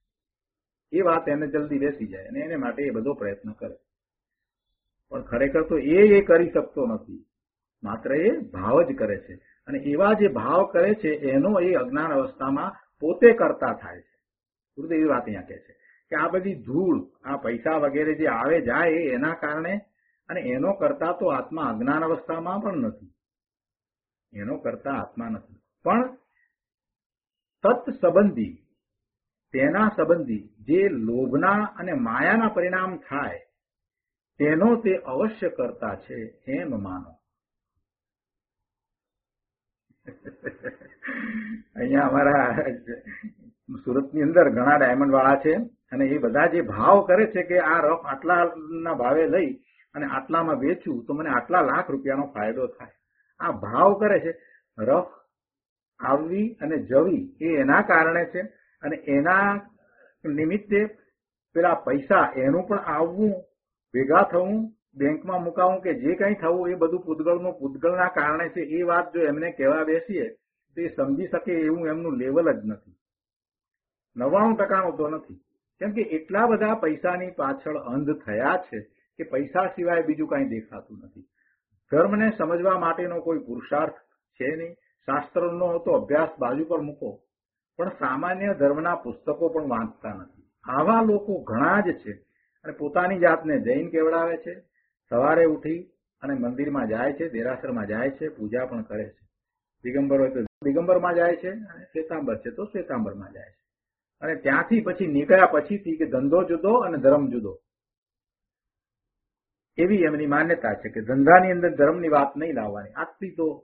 એ વાત એને જલ્દી બેસી જાય અને એને માટે એ બધો પ્રયત્ન કરે. પણ ખરેખર તો એ એ કરી શકતો નથી, માત્ર એ ભાવ જ કરે છે. અને એવા જે ભાવ કરે છે એનો એ અજ્ઞાન અવસ્થામાં પોતે કરતા થાય છે. ગુરુદેવ એવી વાત અહીંયા કહે છે કે આ બધી ધૂળ, આ પૈસા વગેરે જે આવે જાય એના કારણે, અને એનો કરતા તો આત્મા અજ્ઞાન અવસ્થામાં પણ નથી. એનો કરતા આત્મા નથી. પણ તત્ સંબંધી, તેના સંબંધી જે લોભના અને માયાના પરિણામ થાય તેનો તે અવશ્ય કરતા છે, એમ માનો. અહીંયા અમારા સુરતની અંદર ઘણા ડાયમંડ વાળા છે અને એ બધા જે ભાવ કરે છે કે આ રફ આટલાના ભાવે લઈ અને આટલામાં વેચું તો મને આટલા લાખ રૂપિયાનો ફાયદો થાય. આ ભાવ કરે છે. રફ આવવી અને જવી એ એના કારણે છે, અને એના નિમિત્તે પેલા પૈસા એનું પણ આવવું, ભેગા થવું, બેંકમાં મુકાવું કે જે કંઈ થવું એ બધું પૂતગલનું પૂતગલના કારણે છે. એ વાત જો એમને કહેવા બેસીએ તો એ સમજી શકે એવું એમનું લેવલ જ નથી. નવ્વાણું ટકાનું તો નથી. કેમ કે એટલા બધા પૈસાની પાછળ અંધ થયા છે કે પૈસા સિવાય બીજું કાંઈ દેખાતું નથી. ધર્મને સમજવા માટેનો કોઈ પુરુષાર્થ છે નહીં. શાસ્ત્રનો તો અભ્યાસ બાજુ પર મૂકો, પણ સામાન્ય ધર્મના પુસ્તકો પણ વાંચતા નથી. આવા લોકો ઘણા જ છે અને પોતાની જાતને જૈન કેવડાવે છે. સવારે ઉઠી અને મંદિરમાં જાય છે, દેરાસરમાં જાય છે, પૂજા પણ કરે છે. દિગંબર હોય તો દિગંબરમાં જાય છે, અને શ્વેતાંબર છે તો શ્વેતાંબરમાં જાય છે. અને ત્યાંથી પછી નીકળ્યા પછીથી કે ધંધો જુદો અને ધર્મ જુદો, એવી એમની માન્યતા છે કે ધંધાની અંદર ધર્મની વાત નહીં લાવવાની. આટલી તો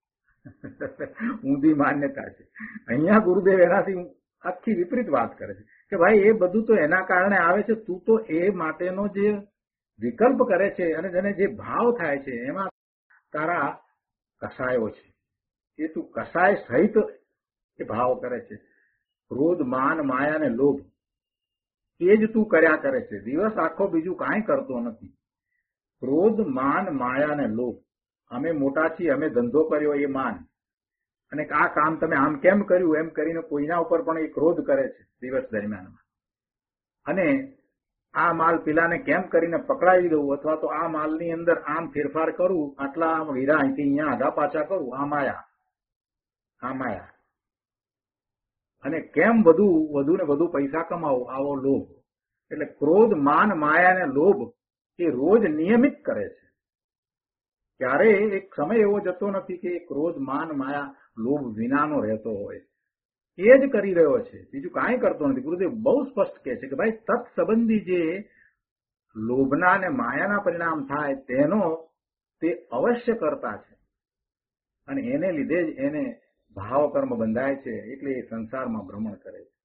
ઊંધી માન્યતા છે. અહીંયા ગુરુદેવ એનાથી આખી વિપરીત વાત કરે છે કે ભાઈ એ બધું તો એના કારણે આવે છે, તું તો એ માટેનો જે વિકલ્પ કરે છે અને જેને જે ભાવ થાય છે એમાં તારા કસાયો છે, એ તું કસાય સહિત એ ભાવ કરે છે. ક્રોધ, માન, માયા ને લોભ એ જ તું કર્યા કરે છે, દિવસ આખો બીજું કાંઈ કરતો નથી. ક્રોધ, માન, માયા ને લોભ. અમે મોટા છીએ, અમે ધંધો કર્યો એ માન, અને આ કામ તમે આમ કેમ કર્યું એમ કરીને કોઈના ઉપર પણ એ ક્રોધ કરે છે દિવસ દરમિયાનમાં. અને આ માલ પેલાને કેમ કરીને પકડાવી દઉં, અથવા તો આ માલની અંદર આમ ફેરફાર કરું, આટલા હીરા અહીંથી અહીંયા આધા પાછા કરું, આ માયા, આ માયા. અને કેમ વધુ વધુ ને વધુ પૈસા કમાવું, આવો લોભ. એટલે ક્રોધ, માન, માયા અને લોભ એ રોજ નિયમિત કરે છે. ત્યારે એક સમય એવો જતો નથી કે ક્રોધ, માન, માયા, લોભ વિનાનો રહેતો હોય. એ જ કરી રહ્યો છે, બીજું કાંઈ કરતો નથી. ગુરુદેવ બહુ સ્પષ્ટ કહે છે કે ભાઈ તત્સંબંધી જે લોભના અને માયાના પરિણામ થાય તેનો તે અવશ્ય કરતા છે, અને એને લીધે જ એને ભાવ કર્મ બંધાય છે, એટલે એ સંસારમાં ભ્રમણ કરે છે.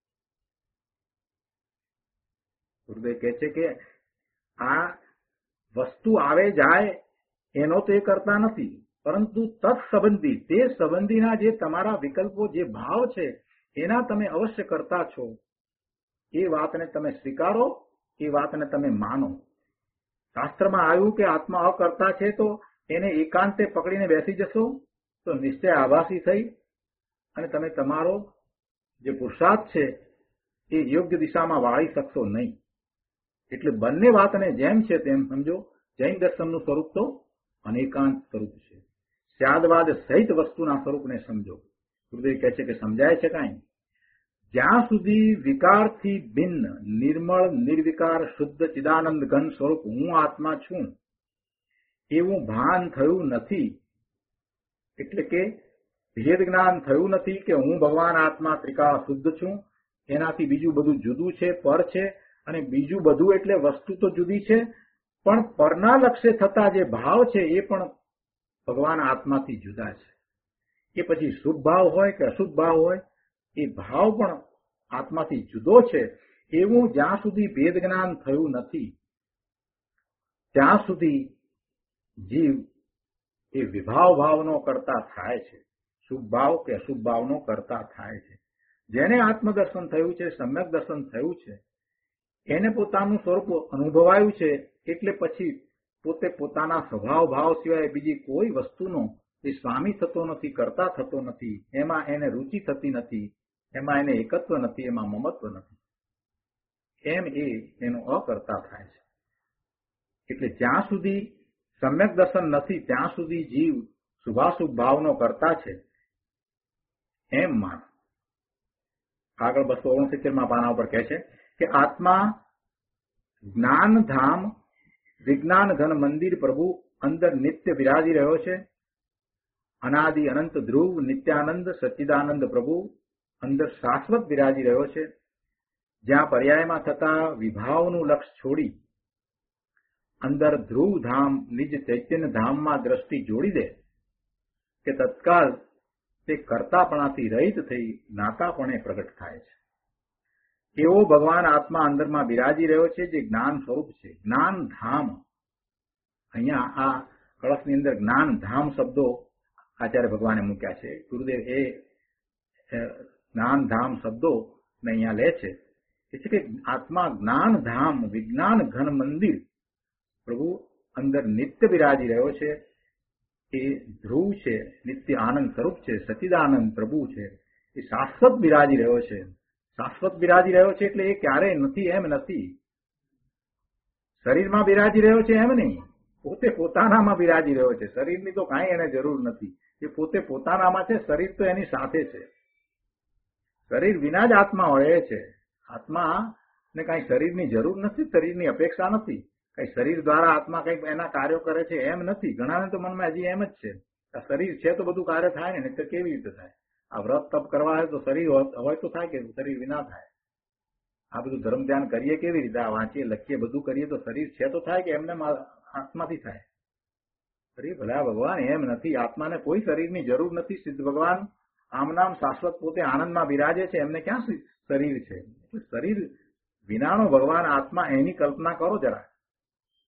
ગુરુદેવ કહે છે કે આ વસ્તુ આવે જાય એનો તો એ કરતા નથી, પરંતુ તત્સંબંધી તે સંબંધીના જે તમારા વિકલ્પો, જે ભાવ છે એના તમે અવશ્ય કરતા છો. એ વાતને તમે સ્વીકારો, એ વાતને તમે માનો. શાસ્ત્રમાં આવ્યું કે આત્મા અકર્તા છે, તો એને એકાંતે પકડીને બેસી જશો તો નિશ્ચય આભાસી થઈ અને તમે તમારો જે પુરુષાર્થ છે એ યોગ્ય દિશામાં વાળી શકશો નહીં. એટલે બંને વાતને જેમ છે તેમ સમજો. જૈન દર્શનનું સ્વરૂપ તો અનેકાંત સ્વરૂપ છે. સ્યાદવાદ સહિત વસ્તુના સ્વરૂપને સમજો. ગુરુદેવ કહે છે કે સમજાય છે કાંઈ? જ્યાં સુધી વિકારથી ભિન્ન નિર્મળ નિર્વિકાર શુદ્ધ ચિદાનંદ ઘન સ્વરૂપ હું આત્મા છું એવું ભાન થયું નથી, એટલે કે ભેદ જ્ઞાન થયું નથી કે હું ભગવાન આત્મા ત્રિકાળ શુદ્ધ છું, એનાથી બીજું બધું જુદું છે, પર છે. અને બીજું બધું એટલે વસ્તુ તો જુદી છે, પણ પરના લક્ષ્ય થતા જે ભાવ છે એ પણ ભગવાન આત્માથી જુદા છે. એ પછી શુભ ભાવ હોય કે અશુભ ભાવ હોય, એ ભાવ પણ આત્માથી જુદો છે. એવું જ્યાં સુધી ભેદ જ્ઞાન થયું નથી ત્યાં સુધી જીવ એ વિભાવ ભાવનો કરતા થાય છે, શુભ ભાવ કે અશુભ ભાવનો કરતા થાય છે. જેને આત્મદર્શન થયું છે, સમ્યક દર્શન થયું છે, એને પોતાનું સ્વરૂપ અનુભવાયું છે, એટલે પછી પોતે પોતાના સ્વભાવ ભાવ સિવાય બીજી કોઈ વસ્તુનો એ સ્વામી થતો નથી, કરતા થતો નથી, એમાં એને રુચિ થતી નથી, એમાં એને એકત્વ નથી, એમાં મમત્વ નથી. એમ એ એનો અકર્તા થાય છે. એટલે જ્યાં સુધી સમ્યક દર્શન નથી ત્યાં સુધી જીવ શુભાશુભ ભાવનો કરતા છે એમ માન. આગળ બસો ઓગણસિત્તેર માં પાના ઉપર કહે છે કે આત્મા જ્ઞાનધામ વિજ્ઞાન ઘન મંદિર પ્રભુ અંદર નિત્ય વિરાજી રહ્યો છે. અનાદિ અનંત ધ્રુવ નિત્યાનંદ સચ્ચિદાનંદ પ્રભુ અંદર શાશ્વત વિરાજી રહ્યો છે. જ્યાં પર્યાયમાં થતા વિભાવનું લક્ષ છોડી અંદર ધ્રુવ ધામ નિજ ચૈતન્ય ધામમાં દ્રષ્ટિ જોડી દે કે તત્કાલ તે કર્તાપણાથી રહિત થઈ નાતાપણે પ્રગટ થાય છે. એવો ભગવાન આત્મા અંદરમાં બિરાજી રહ્યો છે જે જ્ઞાન સ્વરૂપ છે. જ્ઞાન ધામ, અહીંયા આ કળશની અંદર જ્ઞાન ધામ શબ્દો આચાર્ય ભગવાને મૂક્યા છે. ગુરુદેવ એ જ્ઞાન ધામ શબ્દો ને અહીંયા લે છે. એ છે કે આત્મા જ્ઞાન ધામ વિજ્ઞાન ઘન મંદિર પ્રભુ અંદર નિત્ય બિરાજી રહ્યો છે. એ ધ્રુવ છે, નિત્ય આનંદ સ્વરૂપ છે, સચિદાનંદ પ્રભુ છે. એ શાશ્વત બિરાજી રહ્યો છે. શાશ્વત બિરાજી રહ્યો છે એટલે એ ક્યારેય નથી એમ નથી. શરીરમાં બિરાજી રહ્યો છે એમ નહીં, પોતે પોતાનામાં બિરાજી રહ્યો છે. શરીરની તો કાંઈ એને જરૂર નથી. એ પોતે પોતાનામાં છે, શરીર તો એની સાથે છે. શરીર વિના જ આત્મા હોય છે. આત્મા ને કાંઈ શરીરની જરૂર નથી, શરીરની અપેક્ષા નથી. કઈ શરીર દ્વારા આત્મા કઈક એના કાર્યો કરે છે એમ નથી. ઘણાને તો મનમાં હજી એમ જ છે આ શરીર છે તો બધું કાર્ય થાય ને, નહીં તો કેવી રીતે થાય? આ વ્રત તપ કરવા હોય તો શરીર હોય તો થાય કે શરીર વિના થાય? આ બધું ધર્મ ધ્યાન કરીએ કેવી રીતે? આ વાંચીએ લખીએ બધું કરીએ તો શરીર છે તો થાય કે એમને આત્માથી થાય? શરીર ભલા ભગવાન એમ નથી. આત્માને કોઈ શરીરની જરૂર નથી. સિદ્ધ ભગવાન આમ નામ શાશ્વત પોતે આનંદમાં બિરાજે છે, એમને ક્યાં શરીર છે? એટલે શરીર વિનાનો ભગવાન આત્મા, એની કલ્પના કરો જરા.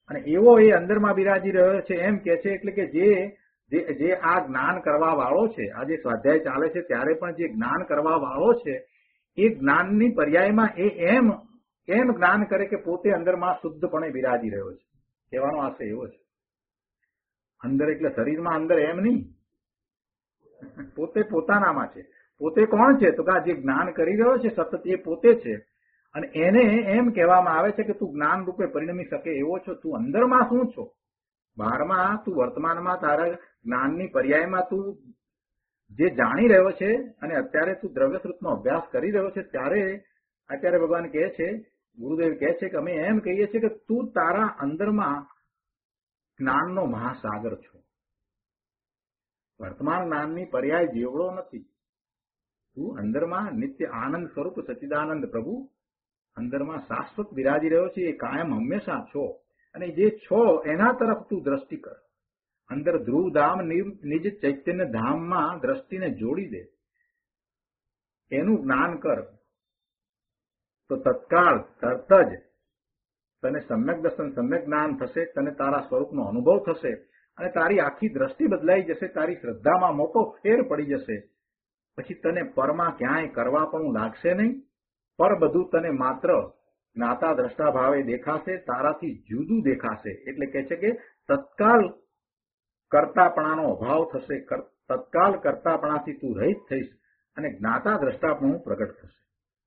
અને એવો એ અંદરમાં બિરાજી રહ્યો છે એમ કે છે. એટલે કે જે જે આ જ્ઞાન કરવા વાળો છે, આ જે સ્વાધ્યાય ચાલે છે ત્યારે પણ જે જ્ઞાન કરવા વાળો છે એ જ્ઞાનની પર્યાયમાં એ એમ એમ જ્ઞાન કરે કે પોતે અંદરમાં શુદ્ધપણે બિરાજી રહ્યો છે. કહેવાનો આશય એવો છે. અંદર એટલે શરીરમાં અંદર એમ નહીં, પોતે પોતાનામાં છે. પોતે કોણ છે? તો કે આ જે જ્ઞાન કરી રહ્યો છે સતત એ પોતે છે. અને એને એમ કહેવામાં આવે છે કે તું જ્ઞાન રૂપે પરિણમી શકે એવો છો. તું અંદરમાં શું છો? બહારમાં તું વર્તમાનમાં તારા જ્ઞાનની પર્યાયમાં તું જે જાણી રહ્યો છે અને અત્યારે તું દ્રવ્યસ્વરૂપનો અભ્યાસ કરી રહ્યો છે, ત્યારે અત્યારે ભગવાન કહે છે, ગુરુદેવ કહે છે કે અમે એમ કહીએ છીએ કે તું તારા અંદરમાં જ્ઞાનનો મહાસાગર છો. વર્તમાન જ્ઞાનની પર્યાય જેવડો નથી. તું અંદરમાં નિત્ય આનંદ સ્વરૂપ સચ્ચિદાનંદ પ્રભુ અંદરમાં શાશ્વત બિરાજી રહ્યો છે. એ કાયમ હંમેશા છો. અને જે છો એના તરફ તું દ્રષ્ટિ કર. અંદર ધ્રુવ ધામ નિજ ચૈતન્ય ધામમાં દ્રષ્ટિને જોડી દે, એનું જ્ઞાન કર. તો તત્કાળ તરત જ તને સમ્યક દર્શન સમ્યક જ્ઞાન થશે. તને તારા સ્વરૂપનો અનુભવ થશે અને તારી આખી દ્રષ્ટિ બદલાઈ જશે. તારી શ્રદ્ધામાં મોટો ફેર પડી જશે. પછી તને પરમાં ક્યાંય કરવા પણ લાગશે નહીં. પર બધું તને માત્ર જ્ઞાતા દ્રષ્ટા ભાવે દેખાશે, તારાથી જુદું દેખાશે. એટલે કે છે કે તત્કાલ કર્તાપણાનો અભાવ થશે. તત્કાલ કર્તાપણાથી તું રહિત થઈશ અને જ્ઞાતા દ્રષ્ટાપણું પ્રગટ થશે.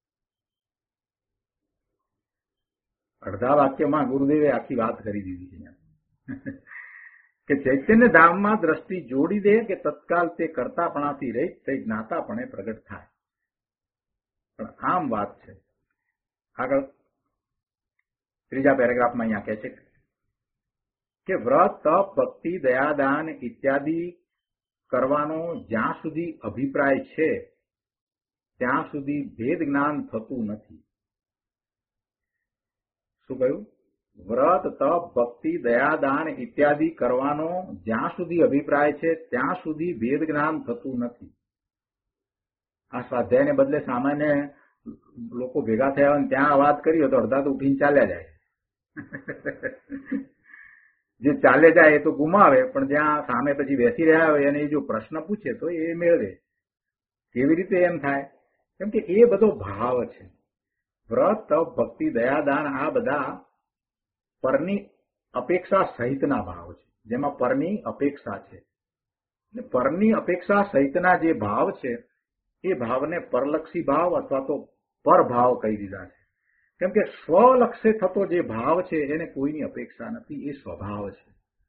અડધા વાક્યમાં ગુરુદેવે આખી વાત કરી દીધી છે કે ચૈતન્ય ધામમાં દ્રષ્ટિ જોડી દે કે તત્કાલ તે કર્તાપણાથી રહિત થઈ જ્ઞાતાપણે પ્રગટ થાય. પણ આમ વાત છે. આગળ ત્રીજા પેરેગ્રાફમાં અહીંયા કહે છે કે વ્રત તપ ભક્તિ દયાદાન ઇત્યાદિ કરવાનો જ્યાં સુધી અભિપ્રાય છે ત્યાં સુધી ભેદ જ્ઞાન થતું નથી. શું કહ્યું? વ્રત તપ ભક્તિ દયાદાન ઇત્યાદિ કરવાનો જ્યાં સુધી અભિપ્રાય છે ત્યાં સુધી ભેદ જ્ઞાન થતું નથી. આ સ્વાધ્યાયને બદલે સામાન્ય લોકો ભેગા થયા હોય ત્યાં વાત કરી હોય તો અડધા તો ઉઠીને ચાલ્યા જાય. જે ચાલે જાય એ તો ગુમાવે, પણ જ્યાં સામે પછી બેસી રહ્યા હોય અને એ જો પ્રશ્ન પૂછે તો એ મેળવે. કેવી રીતે એમ થાય? કેમ કે એ બધો ભાવ છે. વ્રત તપ ભક્તિ દયાદાન આ બધા પરની અપેક્ષા સહિતના ભાવ છે, જેમાં પરની અપેક્ષા છે. પરની અપેક્ષા સહિતના જે ભાવ છે એ ભાવને પરલક્ષી ભાવ અથવા તો પરભાવ કહી દીધા છે. કેમ કે સ્વલક્ષે થતો જે ભાવ છે એને કોઈની અપેક્ષા નથી, એ સ્વભાવ છે.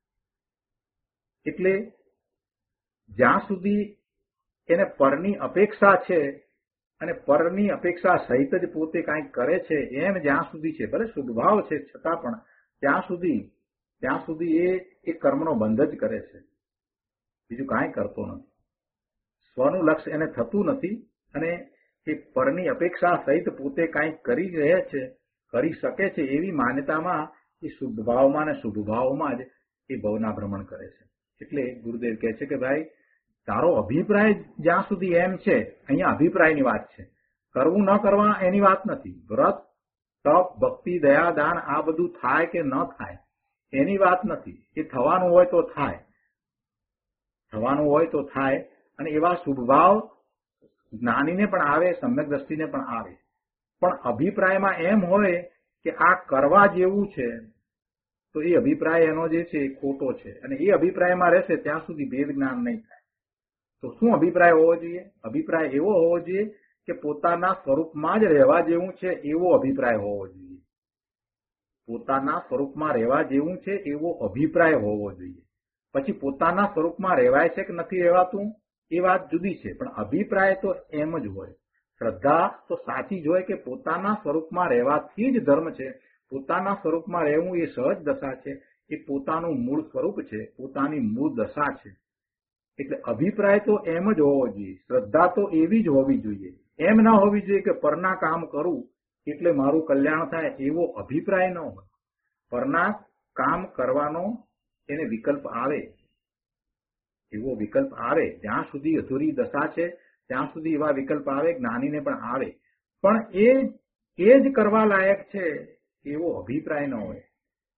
એટલે જ્યાં સુધી એને પરની અપેક્ષા છે અને પરની અપેક્ષા સહિત જ પોતે કાંઈક કરે છે એમ જ્યાં સુધી છે, ભલે શુભભાવ છે છતાં પણ ત્યાં સુધી ત્યાં સુધી એ એ કર્મનો બંધ જ કરે છે, બીજું કાંઈ કરતો નથી. સ્વનું લક્ષ્ય એને થતું નથી અને એ પરની અપેક્ષા સહિત પોતે કાંઈક કરી રહે છે, કરી શકે છે એવી માન્યતામાં એ શુભભાવમાં અને શુભભાવમાં જ એ ભવના ભ્રમણ કરે છે. એટલે ગુરુદેવ કહે છે કે ભાઈ તારો અભિપ્રાય જ્યાં સુધી એમ છે, અહીંયા અભિપ્રાયની વાત છે, કરવું ન કરવા એની વાત નથી. વ્રત તપ ભક્તિ દયા દાન આ બધું થાય કે ન થાય એની વાત નથી. એ થવાનું હોય તો થાય, થવાનું હોય તો થાય. અને એવા શુભભાવ જ્ઞાનીને પણ આવે, સમ્યક દ્રષ્ટિને પણ આવે. પણ અભિપ્રાયમાં એમ હોય કે આ કરવા જેવું છે તો એ અભિપ્રાય એનો જે છે એ ખોટો છે અને એ અભિપ્રાયમાં રહેશે ત્યાં સુધી ભેદ જ્ઞાન નહીં થાય. તો શું અભિપ્રાય હોવો જોઈએ? અભિપ્રાય એવો હોવો જોઈએ કે પોતાના સ્વરૂપમાં જ રહેવા જેવું છે એવો અભિપ્રાય હોવો જોઈએ. પોતાના સ્વરૂપમાં રહેવા જેવું છે એવો અભિપ્રાય હોવો જોઈએ. પછી પોતાના સ્વરૂપમાં રહેવાય છે કે નથી રહેવાતું એ વાત જુદી છે, પણ અભિપ્રાય તો એમ જ હોય. શ્રદ્ધા તો સાચી જ હોય કે પોતાના સ્વરૂપમાં રહેવાથી જ ધર્મ છે. પોતાના સ્વરૂપમાં રહેવું એ સહજ દશા છે, એ પોતાનું મૂળ સ્વરૂપ છે, પોતાની મૂળ દશા છે. એટલે અભિપ્રાય તો એમ જ હોવો જોઈએ. શ્રદ્ધા તો એવી જ હોવી જોઈએ. એમ ના હોવી જોઈએ કે પરના કામ કરું એટલે મારું કલ્યાણ થાય એવો અભિપ્રાય ન હોય. પરના કામ કરવાનો એને વિકલ્પ આવે, એવો વિકલ્પ આવે. જ્યાં સુધી અધૂરી દશા છે ત્યાં સુધી એવા વિકલ્પ આવે, જ્ઞાનીને પણ આવે. પણ એ એ જ કરવા લાયક છે એવો અભિપ્રાય ન હોય.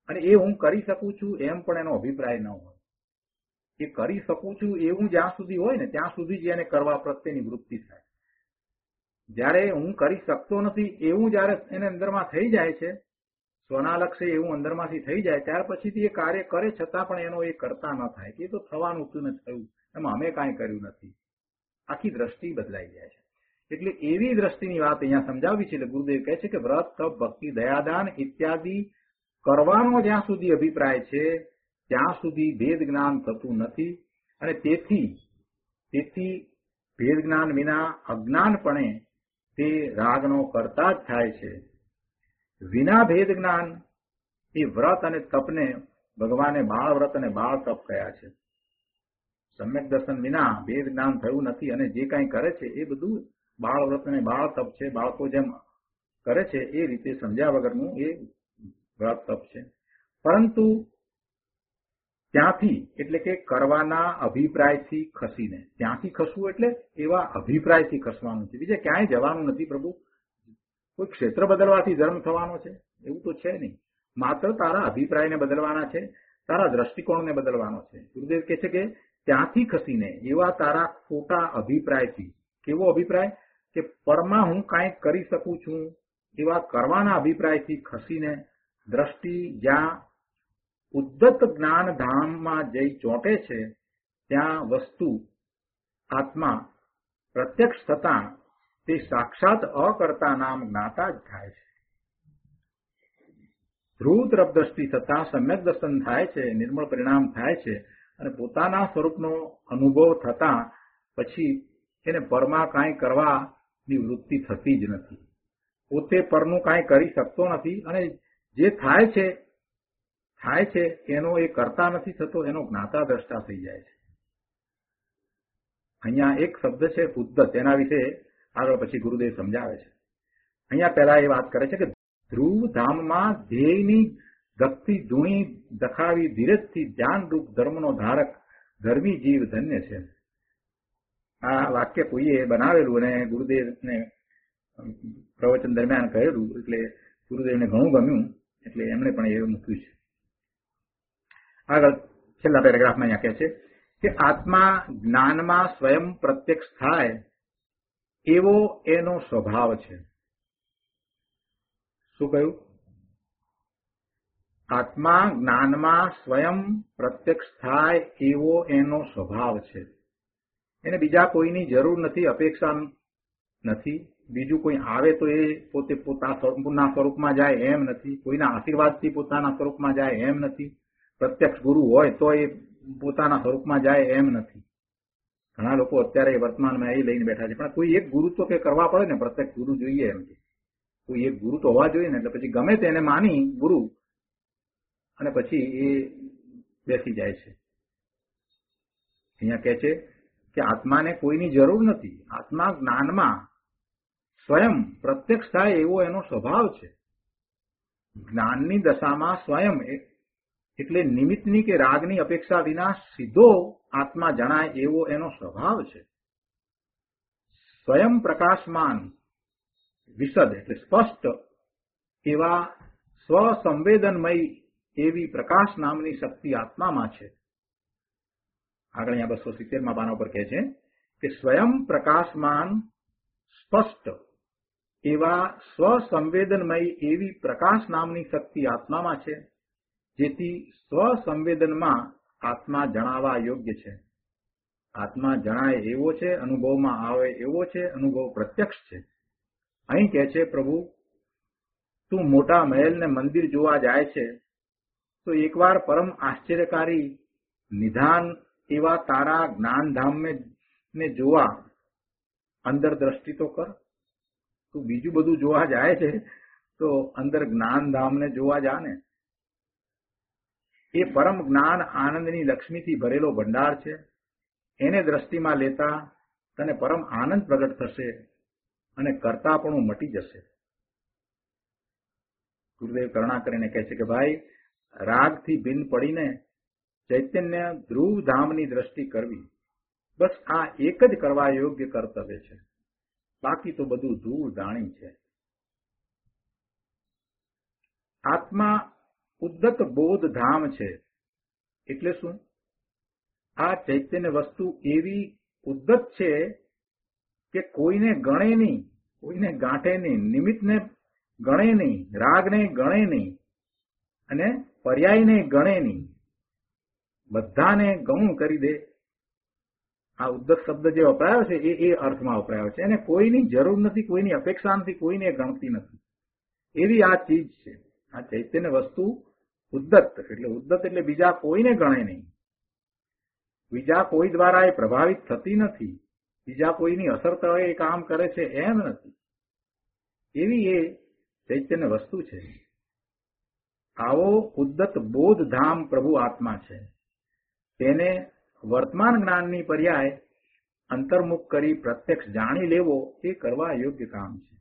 અને એ હું કરી શકું છું એમ પણ એનો અભિપ્રાય ન હોય. એ કરી શકું છું એવું જ્યાં સુધી હોય ને ત્યાં સુધી જ એને કરવા પ્રત્યેની વૃત્તિ થાય. જયારે હું કરી શકતો નથી એવું જયારે એને અંદરમાં થઈ જાય છે, સ્વના લક્ષ્ય એવું અંદરમાંથી થઈ જાય, ત્યાર પછીથી એ કાર્ય કરે છતાં પણ એનો એ કરતા ન થાય કે એ તો થવાનું હતું ને થયું, એમાં અમે કાંઈ કર્યું નથી. આખી દ્રષ્ટિ બદલાઈ જાય છે. એટલે એવી દ્રષ્ટિની વાત અહીંયા સમજાવી છે. એટલે ગુરુદેવ કહે છે કે વ્રત, તપ, ભક્તિ, દયાદાન ઇત્યાદિ કરવાનો જ્યાં સુધી અભિપ્રાય છે ત્યાં સુધી ભેદ જ્ઞાન થતું નથી. અને તેથી તેથી ભેદ જ્ઞાન વિના અજ્ઞાનપણે તે રાગનો કરતા જ થાય છે. વિના ભેદ જ્ઞાન એ વ્રત અને તપને ભગવાને બાળ વ્રત અને બાળ તપ કહ્યા છે. સમ્યક દર્શન વિના ભેદ જ્ઞાન થયું નથી. અને જે કાંઈ કરે છે એ બધું બાળ વ્રત અને બાળ તપ છે. બાળકો જેમ કરે છે એ રીતે સમજ્યા વગરનું એ વ્રત તપ છે. પરંતુ ત્યાંથી એટલે કે કરવાના અભિપ્રાયથી ખસીને, ત્યાંથી ખસવું એટલે એવા અભિપ્રાયથી ખસવાનું છે. બીજે ક્યાંય જવાનું નથી. પ્રભુ કોઈ ક્ષેત્ર બદલવાથી ધર્મ થવાનો છે એવું તો છે નહીં. માત્ર તારા અભિપ્રાયને બદલવાના છે, તારા દ્રષ્ટિકોણને બદલવાનો છે. ગુરુદેવ કહે છે કે ત્યાંથી ખસીને એવા તારા ખોટા અભિપ્રાયથી. કેવો અભિપ્રાય? કે પરમાં હું કાંઈક કરી શકું છું એવા કરવાના અભિપ્રાયથી ખસીને દ્રષ્ટિ જ્યાં ઉદ્દત જ્ઞાન ધામમાં જઈ ચોંટે છે ત્યાં વસ્તુ આત્મા પ્રત્યક્ષ થતા તે સાક્ષાત અકર્તા નામ જ્ઞાતા જ થાય છે. ધ્રુવ તરફ દ્રષ્ટિ થતા સમ્યક દર્શન થાય છે, નિર્મળ પરિણામ થાય છે. અને પોતાના સ્વરૂપનો અનુભવ થતા પછી એને પરમાં કાંઈ કરવાની વૃત્તિ થતી જ નથી. પોતે પરનું કાંઈ કરી શકતો નથી. અને જે થાય છે થાય છે એનો એ કરતા નથી થતો, એનો જ્ઞાતા દ્રષ્ટા થઈ જાય છે. અહીંયા એક શબ્દ છે ઉદ્દત, એના વિશે આગળ પછી ગુરુદેવ સમજાવે છે. અહીંયા પહેલા એ વાત કરે છે કે ધ્રુવ ધામમાં ધ્યેયની ભક્તિ ધૂણી દખાવી ધીરજથી ધ્યાનરૂપ ધર્મનો ધારક ધર્મી જીવ ધન્ય છે. આ વાક્ય કોઈએ બનાવેલું અને ગુરુદેવને પ્રવચન દરમિયાન કહેલું એટલે ગુરુદેવને ઘણું ગમ્યું એટલે એમણે પણ એવું મૂક્યું છે. આગળ છેલ્લા પેરેગ્રાફમાં અહીંયા કહે છે કે આત્મા જ્ઞાનમાં સ્વયં પ્રત્યક્ષ થાય એવો એનો સ્વભાવ છે. શું કહ્યું? આત્મા જ્ઞાનમાં સ્વયં પ્રત્યક્ષ થાય એવો એનો સ્વભાવ છે. એને બીજા કોઈની જરૂર નથી, અપેક્ષા નથી. બીજું કોઈ આવે તો એ પોતે પોતાના સ્વરૂપમાં જાય એમ નથી. કોઈના આશીર્વાદથી પોતાના સ્વરૂપમાં જાય એમ નથી. પ્રત્યક્ષ ગુરુ હોય તો એ પોતાના સ્વરૂપમાં જાય એમ નથી. ઘણા લોકો અત્યારે વર્તમાનમાં એ લઈને બેઠા છે, પણ કોઈ એક ગુરુ તો કે કરવા પડે ને, પ્રત્યક્ષ ગુરુ જોઈએ એમ છે. કોઈ એક ગુરુ તો હોવા જોઈએ ને. એટલે પછી ગમે તેને માની ગુરુ અને પછી એ બેસી જાય છે. અહીંયા કહે છે કે આત્માને કોઈની જરૂર નથી. આત્મા જ્ઞાનમાં સ્વયં પ્રત્યક્ષ થાય એવો એનો સ્વભાવ છે. જ્ઞાનની દશામાં સ્વયં એટલે નિમિત્તની કે રાગની અપેક્ષા વિના સીધો આત્મા જણાય એવો એનો સ્વભાવ છે. સ્વયં પ્રકાશમાન વિશદ એટલે સ્પષ્ટ એવા સ્વસંવેદનમય એવી પ્રકાશ નામની શક્તિ આત્મામાં છે. આગળ અહીંયા બસો સિત્તેરમાં પાના ઉપર કહે છે કે સ્વયં પ્રકાશમાન સ્પષ્ટ એવા સ્વસંવેદનમય એવી પ્રકાશ નામની શક્તિ આત્મામાં છે, જેથી સ્વસંવેદનમાં આત્મા જણાવવા યોગ્ય છે. આત્મા જણાય એવો છે, અનુભવમાં આવે એવો છે, અનુભવ પ્રત્યક્ષ છે. અહીં કહે છે પ્રભુ તું મોટા મહેલ ને મંદિર જોવા જાય છે તો એકવાર પરમ આશ્ચર્યકારી નિધાન એવા તારા જ્ઞાનધામને જોવા અંદર દ્રષ્ટિ તો કર. તું બીજું બધું જોવા જાય છે તો અંદર જ્ઞાનધામને જોવા જા ને. એ પરમ જ્ઞાન આનંદની લક્ષ્મીથી ભરેલો ભંડાર છે. એને દ્રષ્ટિમાં લેતા તને પરમ આનંદ પ્રગટ થશે અને કરતાપણું મટી જશે. ગુરુદેવ કરુણા કરીને કહે છે કે ભાઈ રાગથી ભિન્ન પડીને ચૈતન્ય ધ્રુવ ધામની દ્રષ્ટિ કરવી, બસ આ એક જ કરવા યોગ્ય કર્તવ્ય છે. બાકી તો બધું ધૂળ ધાણી છે. આત્મા ઉદ્દત બોધ ધામ છે. એટલે શું? આ ચૈતન્ય વસ્તુ એવી ઉદ્દત છે કે કોઈને ગણે નહીં, કોઈને ગાંઠે નહીં, નિમિત્તને ગણે નહીં, રાગને ગણે નહીં અને પર્યાયને ગણે નહીં, બધાને ગૌણ કરી દે. આ ઉદ્દત શબ્દ જે વપરાયો છે એ એ અર્થમાં વપરાયો છે. એને કોઈની જરૂર નથી, કોઈની અપેક્ષા નથી, કોઈને ગણતી નથી. એવી આ ચીજ છે. આ ચૈતન્ય વસ્તુ ઉદ્દત એટલે ઉદ્દત એટલે બીજા કોઈને ગણે નહીં, બીજા કોઈ દ્વારા એ પ્રભાવિત થતી નથી, બીજા કોઈની અસર તળે એ કામ કરે છે એમ નથી. એવી એ ચૈતન્ય વસ્તુ છે. આવો ઉદ્દત બોધ ધામ પ્રભુ આત્મા છે. તેને વર્તમાન જ્ઞાનની પર્યાય અંતર્મુખ કરી પ્રત્યક્ષ જાણી લેવો એ કરવા યોગ્ય કામ છે.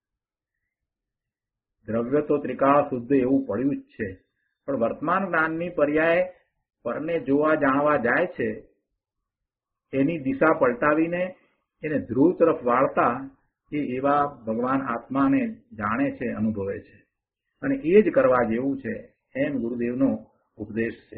દ્રવ્ય તો ત્રિકાળ શુદ્ધ એવું પડ્યું જ છે, પણ વર્તમાન જ્ઞાનની પર્યાય પરને જોવા જાણવા જાય છે. એની દિશા પલટાવીને એને ધ્રુવ તરફ વાળતા એ એવા ભગવાન આત્માને જાણે છે, અનુભવે છે, અને એ જ કરવા જેવું છે એમ ગુરુદેવનો ઉપદેશ છે.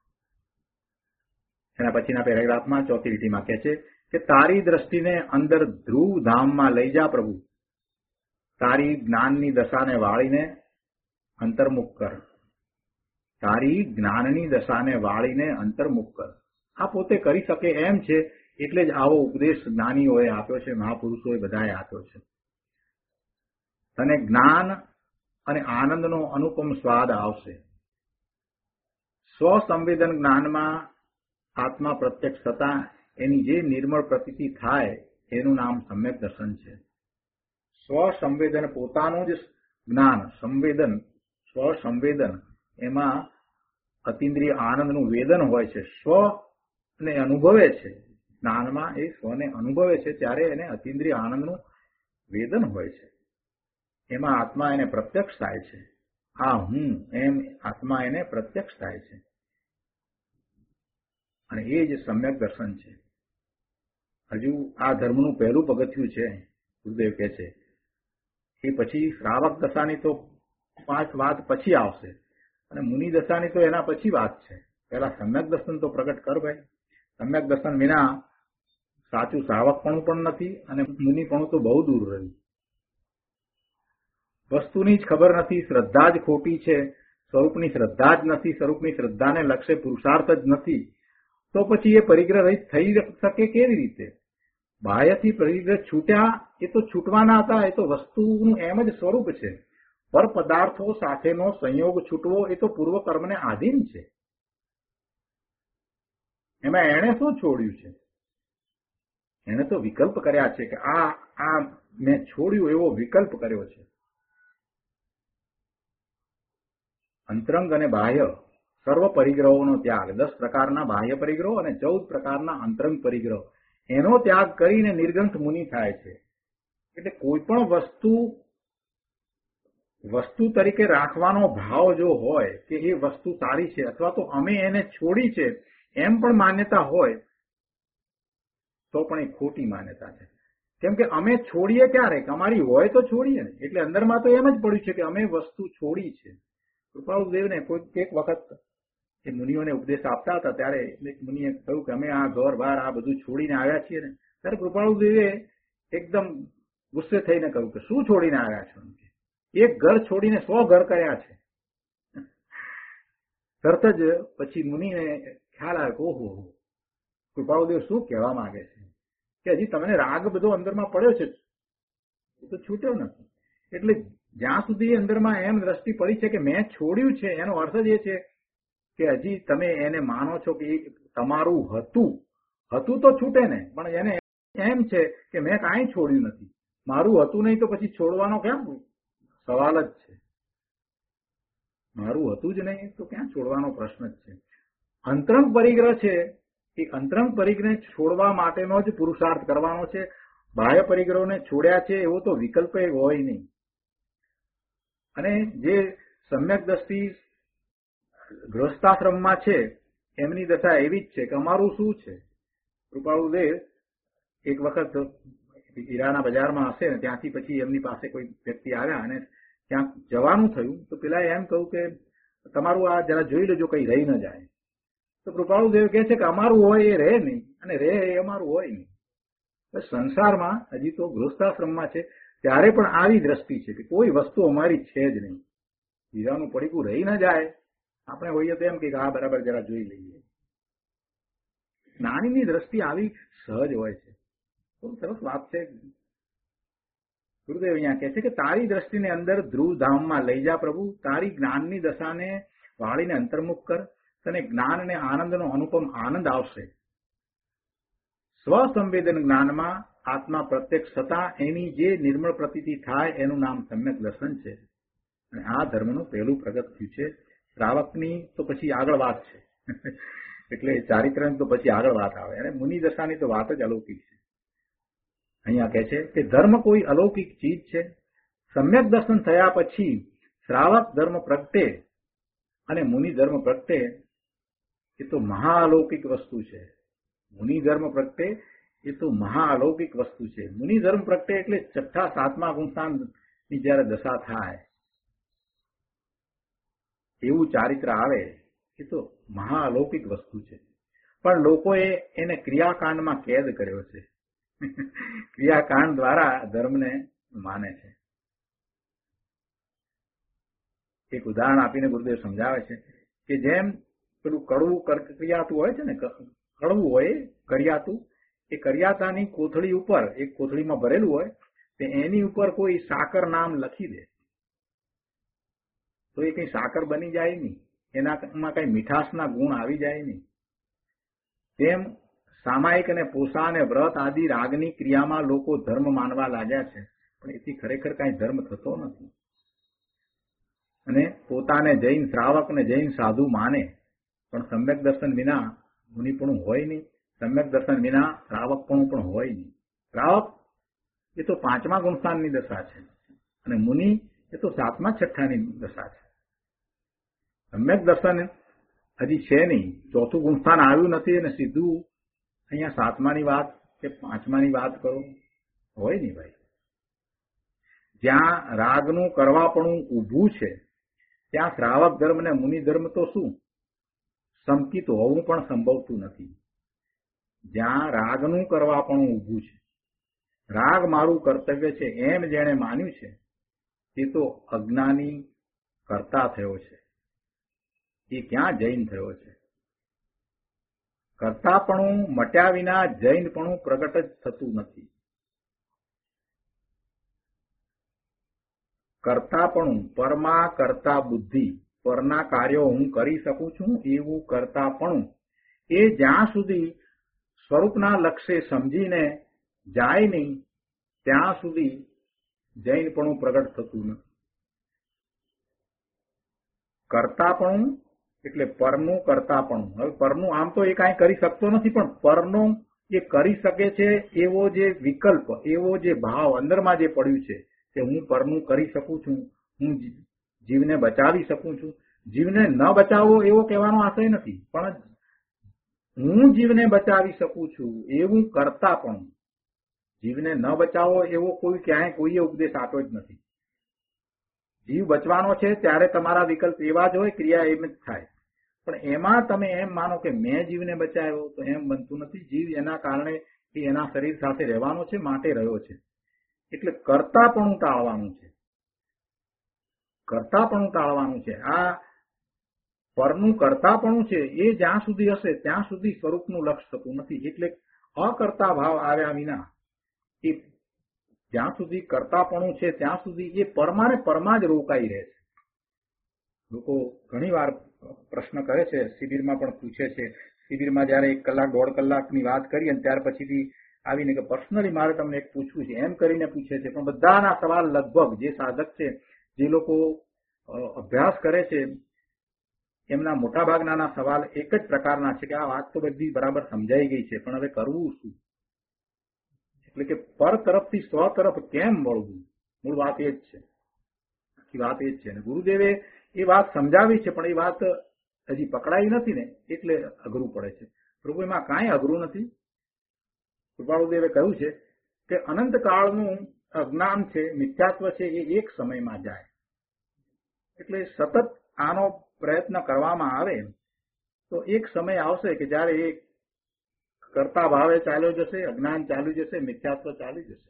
એના પછીના પેરેગ્રાફમાં ચોથી લીટીમાં કહે છે કે તારી દ્રષ્ટિને અંદર ધ્રુવ ધામમાં લઈ જા પ્રભુ, તારી જ્ઞાનની દશાને વાળીને અંતર્મુખ કર, તારી જ્ઞાનની દશાને વાળીને અંતર્મુખ કર. આ પોતે કરી શકે એમ છે, એટલે જ આવો ઉપદેશ જ્ઞાનીઓએ આપ્યો છે, મહાપુરુષોએ બધાએ આપ્યો છે. તને જ્ઞાન અને આનંદનો અનુપમ સ્વાદ આવશે. સ્વસંવેદન જ્ઞાનમાં આત્મા પ્રત્યક્ષ થતા એની જે નિર્મળ પ્રતીતિ થાય એનું નામ સમ્યક દર્શન છે. સ્વસંવેદન પોતાનું જ જ્ઞાન, સંવેદન, સ્વસંવેદન એમાં અતિન્દ્રિય આનંદનું વેદન હોય છે. સ્વને અનુભવે છે, જ્ઞાનમાં એ સ્વને અનુભવે છે ત્યારે એને અતિન્દ્રિય આનંદનું વેદન હોય છે. એમાં આત્મા એને પ્રત્યક્ષ થાય છે. આ હું એમ આત્મા એને પ્રત્યક્ષ થાય છે, અને એ જ સમ્યક દર્શન છે. હજુ આ ધર્મનું પહેલું પગથિયું છે, ગુરુદેવ કહે છે. એ પછી શ્રાવક દશાની તો પાંચ વાત પછી આવશે, અને મુનિ દશાની તો એના પછી વાત છે. પહેલા સમ્યક દર્શન તો પ્રગટ કર ભાઈ. સમ્યક દર્શન વિના સાચું શ્રાવકપણું પણ નથી, અને મુનિપણું તો બહુ દૂર રહ્યું. વસ્તુની જ ખબર નથી, શ્રદ્ધા જ ખોટી છે, સ્વરૂપની શ્રદ્ધા જ નથી, સ્વરૂપની શ્રદ્ધાને લક્ષ્ય પુરુષાર્થ જ નથી, તો પછી એ પરિગ્રહ રહિત થઈ શકે કેવી રીતે? બાહ્યથી પરિગ્રહ છૂટ્યા એ તો છૂટવાના હતા, એ તો વસ્તુનું એમ જ સ્વરૂપ છે. પર પદાર્થો સાથેનો સંયોગ છૂટવો એ તો પૂર્વ કર્મને આધીન છે. એમાં એણે શું છોડ્યું છે? એને તો વિકલ્પ કર્યા છે કે આ આ મેં છોડ્યું એવો વિકલ્પ કર્યો છે. અંતરંગ અને બાહ્ય સર્વ પરિગ્રહોનો ત્યાગ, દસ પ્રકારના બાહ્ય પરિગ્રહો અને ચૌદ પ્રકારના અંતરંગ પરિગ્રહ, એનો ત્યાગ કરીને નિર્ગ્રંથ મુનિ થાય છે. એટલે કોઈ પણ વસ્તુ વસ્તુ તરીકે રાખવાનો ભાવ જો હોય કે એ વસ્તુ સારી છે, અથવા તો અમે એને છોડી છે એમ પણ માન્યતા હોય, તો પણ એ ખોટી માન્યતા છે. કેમ કે અમે છોડીએ ક્યારે? અમારી હોય તો છોડીએ ને. એટલે અંદરમાં તો એમ જ પડ્યું છે કે અમે વસ્તુ છોડી છે. કૃપાળુદેવને કોઈ એક વખત એ મુનિઓને ઉપદેશ આપતા હતા, ત્યારે એક મુનિએ કહ્યું કે અમે આ ઘર બાર આ બધું છોડીને આવ્યા છીએ ને. ત્યારે કૃપાળુદેવે એકદમ ગુસ્સે થઈને કહ્યું કે શું છોડીને આવ્યા છો? એક ઘર છોડીને સો ઘર કર્યા છે. તરત જ પછી મુનિને ખ્યાલ આવ્યો કે ઓહો, કૃપાળુદેવ શું કહેવા માંગે છે કે હજી તમને રાગ બધો અંદરમાં પડ્યો છે, એ તો છૂટ્યો નથી. એટલે જ્યાં સુધી અંદરમાં એમ દ્રષ્ટિ પડી છે કે મેં છોડ્યું છે, એનો અર્થ જ એ છે કે હજી તમે એને માનો છો કે તમારું હતું. હતું તો છૂટે ને, પણ એને એમ છે કે મેં કાંઈ છોડ્યું નથી, મારું હતું નહીં તો પછી છોડવાનો ક્યાં સવાલ જ છે? મારું હતું જ નહીં તો ક્યાં છોડવાનો પ્રશ્ન જ છે? અંતરંગ પરિગ્રહ છે, એ અંતરંગ પરિગ્રહ છોડવા માટેનો જ પુરુષાર્થ કરવાનો છે. બાહ્ય પરિગ્રહોને છોડ્યા છે એવો તો વિકલ્પ હોય નહીં. અને જે સમ્યક દ્રષ્ટિ ગૃહસ્થાશ્રમમાં છે એમની દશા એવી જ છે કે અમારું શું છે? કૃપાળુદેવ એક વખત હીરાના બજારમાં હશે ને, ત્યાંથી પછી એમની પાસે કોઈ વ્યક્તિ આવ્યા અને ત્યાં જવાનું થયું, તો પેલા એમ કહ્યું કે તમારું આ જરા જોઈ લેજો કઈ રહી ન જાય. તો કૃપાળુદેવ કહે છે કે અમારું હોય એ રહે નહીં અને રહે એ અમારું હોય નહીં. સંસારમાં હજી તો ગૃહસ્થાશ્રમમાં છે ત્યારે પણ આવી દ્રષ્ટિ છે કે કોઈ વસ્તુ અમારી છે જ નહીં. હીરાનું પડીકું રહી ન જાય. આપણે હોઈએ તો એમ કે આ બરાબર જરા જોઈ લઈએ. જ્ઞાનીની દ્રષ્ટિ આવી સહજ હોય છે. બહુ સરસ વાત છે. ગુરુદેવ અહીંયા કહે છે કે તારી દ્રષ્ટિને અંદર ધ્રુવધામમાં લઈ જા પ્રભુ. તારી જ્ઞાનની દશાને વાળીને અંતર્મુખ કર. તને જ્ઞાન અને આનંદનો અનુપમ આનંદ આવશે. સ્વસંવેદન જ્ઞાનમાં આત્મા પ્રત્યક્ષ થતા એની જે નિર્મળ પ્રતીતિ થાય એનું નામ સમ્યક દર્શન છે. અને આ ધર્મનું પહેલું પ્રગટ થયું છે. શ્રાવકની તો પછી આગળ વાત છે, એટલે ચારિત્રની તો પછી આગળ વાત આવે, અને મુનિ દશાની તો વાત જ અલૌકિક છે. અહીંયા કહે છે કે ધર્મ કોઈ અલૌકિક ચીજ છે. સમ્યક દર્શન થયા પછી શ્રાવક ધર્મ પ્રગટે અને મુનિ ધર્મ પ્રગટે એ તો મહાઅલૌકિક વસ્તુ છે. મુનિ ધર્મ પ્રગટે એ તો મહાઅલૌકિક વસ્તુ છે. મુનિ ધર્મ પ્રગટે એટલે છઠ્ઠા સાતમા ગુણસ્થાનની જયારે દશા થાય એવું ચારિત્ર આવે એ તો મહાઅલૌકિક વસ્તુ છે. પણ લોકોએ એને ક્રિયાકાંડમાં કેદ કર્યો છે. ક્રિયાકાંડ દ્વારા ધર્મને માને છે. એક ઉદાહરણ આપીને ગુરુદેવ સમજાવે છે કે જેમ પેલું કડવું કરિયાતું હોય છે ને, કડવું હોય કરિયાતું, એ કરિયાતાની કોથળી ઉપર એક કોથળીમાં ભરેલું હોય તો એની ઉપર કોઈ સાકર નામ લખી દે તો એ કઈ સાકર બની જાય નહીં, એનામાં કઈ મીઠાશના ગુણ આવી જાય નહીં. તેમ સામાયિક અને પોષા અને વ્રત આદિ રાગની ક્રિયામાં લોકો ધર્મ માનવા લાગ્યા છે, પણ એથી ખરેખર કઈ ધર્મ થતો નથી. અને પોતાને જૈન શ્રાવક ને જૈન સાધુ માને, પણ સમ્યક દર્શન વિના મુનિપણું હોય નહીં, સમ્યક દર્શન વિના શ્રાવકપણું પણ હોય નહીં. શ્રાવક એ તો પાંચમા ગુણસ્થાનની દશા છે અને મુનિ એ તો સાતમા છઠ્ઠાની દશા છે. સમ્યક દર્શન હજી છે નહીં, ચોથું ગુણસ્થાન આવ્યું નથી અને સીધું અહીંયા સાતમાની વાત કે પાંચમાની વાત કરો, હોય નહીં ભાઈ. જ્યાં રાગનું કરવાપણું ઊભું છે ત્યાં શ્રાવક ધર્મ ને મુનિ ધર્મ તો શું સમકિત હોવું પણ સંભવતું નથી. જ્યાં રાગનું કરવાપણું ઊભું છે, રાગ મારું કર્તવ્ય છે એમ જેણે માન્યું છે તે તો અજ્ઞાની કરતા થયો છે. એ ક્યાં જૈન થયો છે? કર્તાપણું મટ્યા વિના જૈનપણું પ્રગટ જ થતું નથી. કર્તાપણું પરમાં કરતા બુદ્ધિ, પરના કાર્યો હું કરી શકું છું એવું કર્તાપણું એ જ્યાં સુધી સ્વરૂપના લક્ષ્ય સમજીને જાય નહીં ત્યાં સુધી જૈનપણું પ્રગટ થતું નથી. કર્તાપણું એટલે પરનું કર્તાપણું. હવે પરનું આમ તો એ કાંઈ કરી શકતો નથી, પણ પરનું એ કરી શકે છે એવો જે વિકલ્પ, એવો જે ભાવ અંદરમાં જે પડ્યું છે કે હું પરનું કરી શકું છું, હું જીવને બચાવી શકું છું. જીવને ન બચાવવો એવો કહેવાનો આશય નથી, પણ હું જીવને બચાવી શકું છું એવું કર્તાપણું. જીવને ન બચાવો એવો કોઈ ક્યાંય કોઈએ ઉપદેશ આપ્યો જ નથી. જીવ બચવાનો છે ત્યારે તમારા વિકલ્પ એવા જ હોય, ક્રિયા એમ જ થાય. પણ એમાં તમે એમ માનો કે મેં જીવને બચાવ્યો તો એમ બનતું નથી. જીવ એના કારણે એના શરીર સાથે રહેવાનો છે માટે રહ્યો છે. એટલે કર્તાપણું ટાળવાનું છે, કર્તાપણું ટાળવાનું છે. આ પરનું કર્તાપણું છે એ જ્યાં સુધી હશે ત્યાં સુધી સ્વરૂપનું લક્ષ્ય થતું નથી. એટલે અકર્તા ભાવ આવ્યા વિના એ જ્યાં સુધી કર્તાપણું છે ત્યાં સુધી એ પરમાને પરમાં જ રોકાઈ રહે છે. લોકો ઘણી વાર પ્રશ્ન કરે છે, શિબિરમાં પણ પૂછે છે. શિબિરમાં જયારે એક કલાક દોઢ કલાકની વાત કરી અને ત્યાર પછીથી આવીને કે પર્સનલી મારે તમને એક પૂછવું છે એમ કરીને પૂછે છે. પણ બધાના સવાલ લગભગ જે સાધક છે, જે લોકો અભ્યાસ કરે છે, એમના મોટાભાગના સવાલ એક જ પ્રકારના છે કે આ વાત તો બધી બરાબર સમજાઈ ગઈ છે, પણ હવે કરવું શું? એટલે કે પર તરફથી સ્વ તરફ કેમ વળવું, મૂળ વાત એ જ છે. આખી વાત એ જ છે. અને ગુરુદેવે એ વાત સમજાવી છે, પણ એ વાત હજી પકડાઈ નથી ને એટલે અઘરું પડે છે. પ્રભુ એમાં કાંઈ અઘરું નથી. કૃપાળુદેવે કહ્યું છે કે અનંત કાળનું અજ્ઞાન છે, મિથ્યાત્વ છે, એ એક સમયમાં જાય. એટલે સતત આનો પ્રયત્ન કરવામાં આવે તો એક સમય આવશે કે જયારે એ કરતા ભાવે ચાલ્યો જશે, અજ્ઞાન ચાલ્યું જશે, મિથ્યાત્વ ચાલી જશે.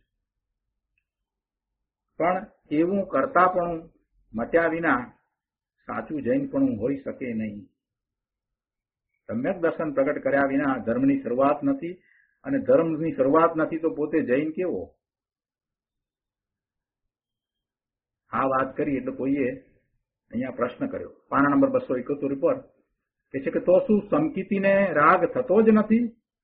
પણ એવું કરતાપણું મટ્યા વિના સાચું જૈનપણું હોઈ શકે નહીં. સમ્યક દર્શન પ્રગટ કર્યા વિના ધર્મની શરૂઆત નથી, અને ધર્મની શરૂઆત નથી તો પોતે જૈન કેવો? આ વાત કરી એટલે કોઈએ અહીંયા પ્રશ્ન કર્યો પાના નંબર બસો એકોતેર પર કે છે કે તો શું સમકીતીને રાગ થતો જ નથી?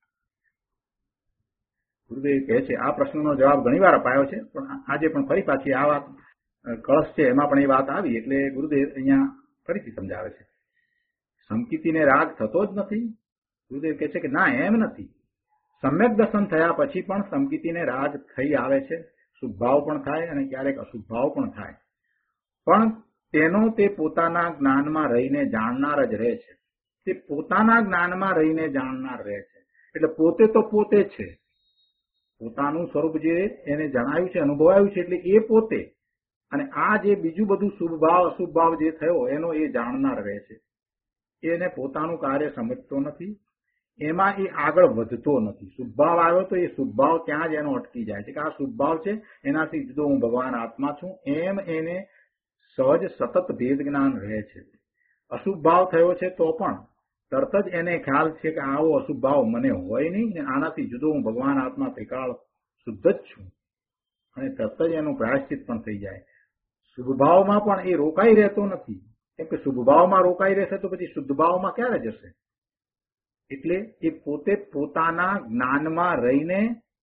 ગુરુદેવ કહે છે આ પ્રશ્નનો જવાબ ઘણી વાર અપાયો છે, પણ આજે પણ ફરી પાછી આ વાત કળશ છે એમાં પણ એ વાત આવી એટલે ગુરુદેવ અહીંયા ફરીથી સમજાવે છે. સમકીતીને રાગ થતો જ નથી? ગુરુદેવ કહે છે કે ના, એમ નથી. સમ્યક દર્શન થયા પછી પણ સમકીતીને રાગ થઈ આવે છે, શુભભાવ પણ થાય અને ક્યારેક અશુભભાવ પણ થાય, પણ તેનો તે પોતાના જ્ઞાનમાં રહીને જાણનાર જ રહે છે. તે પોતાના જ્ઞાનમાં રહીને જાણનાર રહે છે એટલે પોતે તો પોતે છે. પોતાનું સ્વરૂપ જે એને જણાયું છે, અનુભવાયું છે એટલે એ પોતે, અને આ જે બીજું બધું શુભ ભાવ અશુભ ભાવ જે થયો એનો એ જાણનાર રહે છે. એને પોતાનું કાર્ય સમજતો નથી, એમાં એ આગળ વધતો નથી. શુભભાવ આવ્યો તો એ શુભભાવ ત્યાં જ એનો અટકી જાય છે કે આ શુભભાવ છે, એનાથી જુદો હું ભગવાન આત્મા છું, એમ એને સહજ સતત ભેદ જ્ઞાન રહે છે. અશુભ ભાવ થયો છે તો પણ તરત જ એને ખ્યાલ છે કે આવો અશુભ ભાવ મને હોય નહીં, ને આનાથી જુદો હું ભગવાન આત્મા ત્રિકાળ શુદ્ધ જ છું, અને તરત જ એનું પ્રાયશ્ચિત પણ થઈ જાય. શુભભાવમાં પણ એ રોકાઈ રહેતો નથી, કેમ કે શુભભાવમાં રોકાઈ રહેશે તો પછી શુદ્ધ ભાવમાં ક્યારે જશે? એટલે એ પોતે પોતાના જ્ઞાનમાં રહીને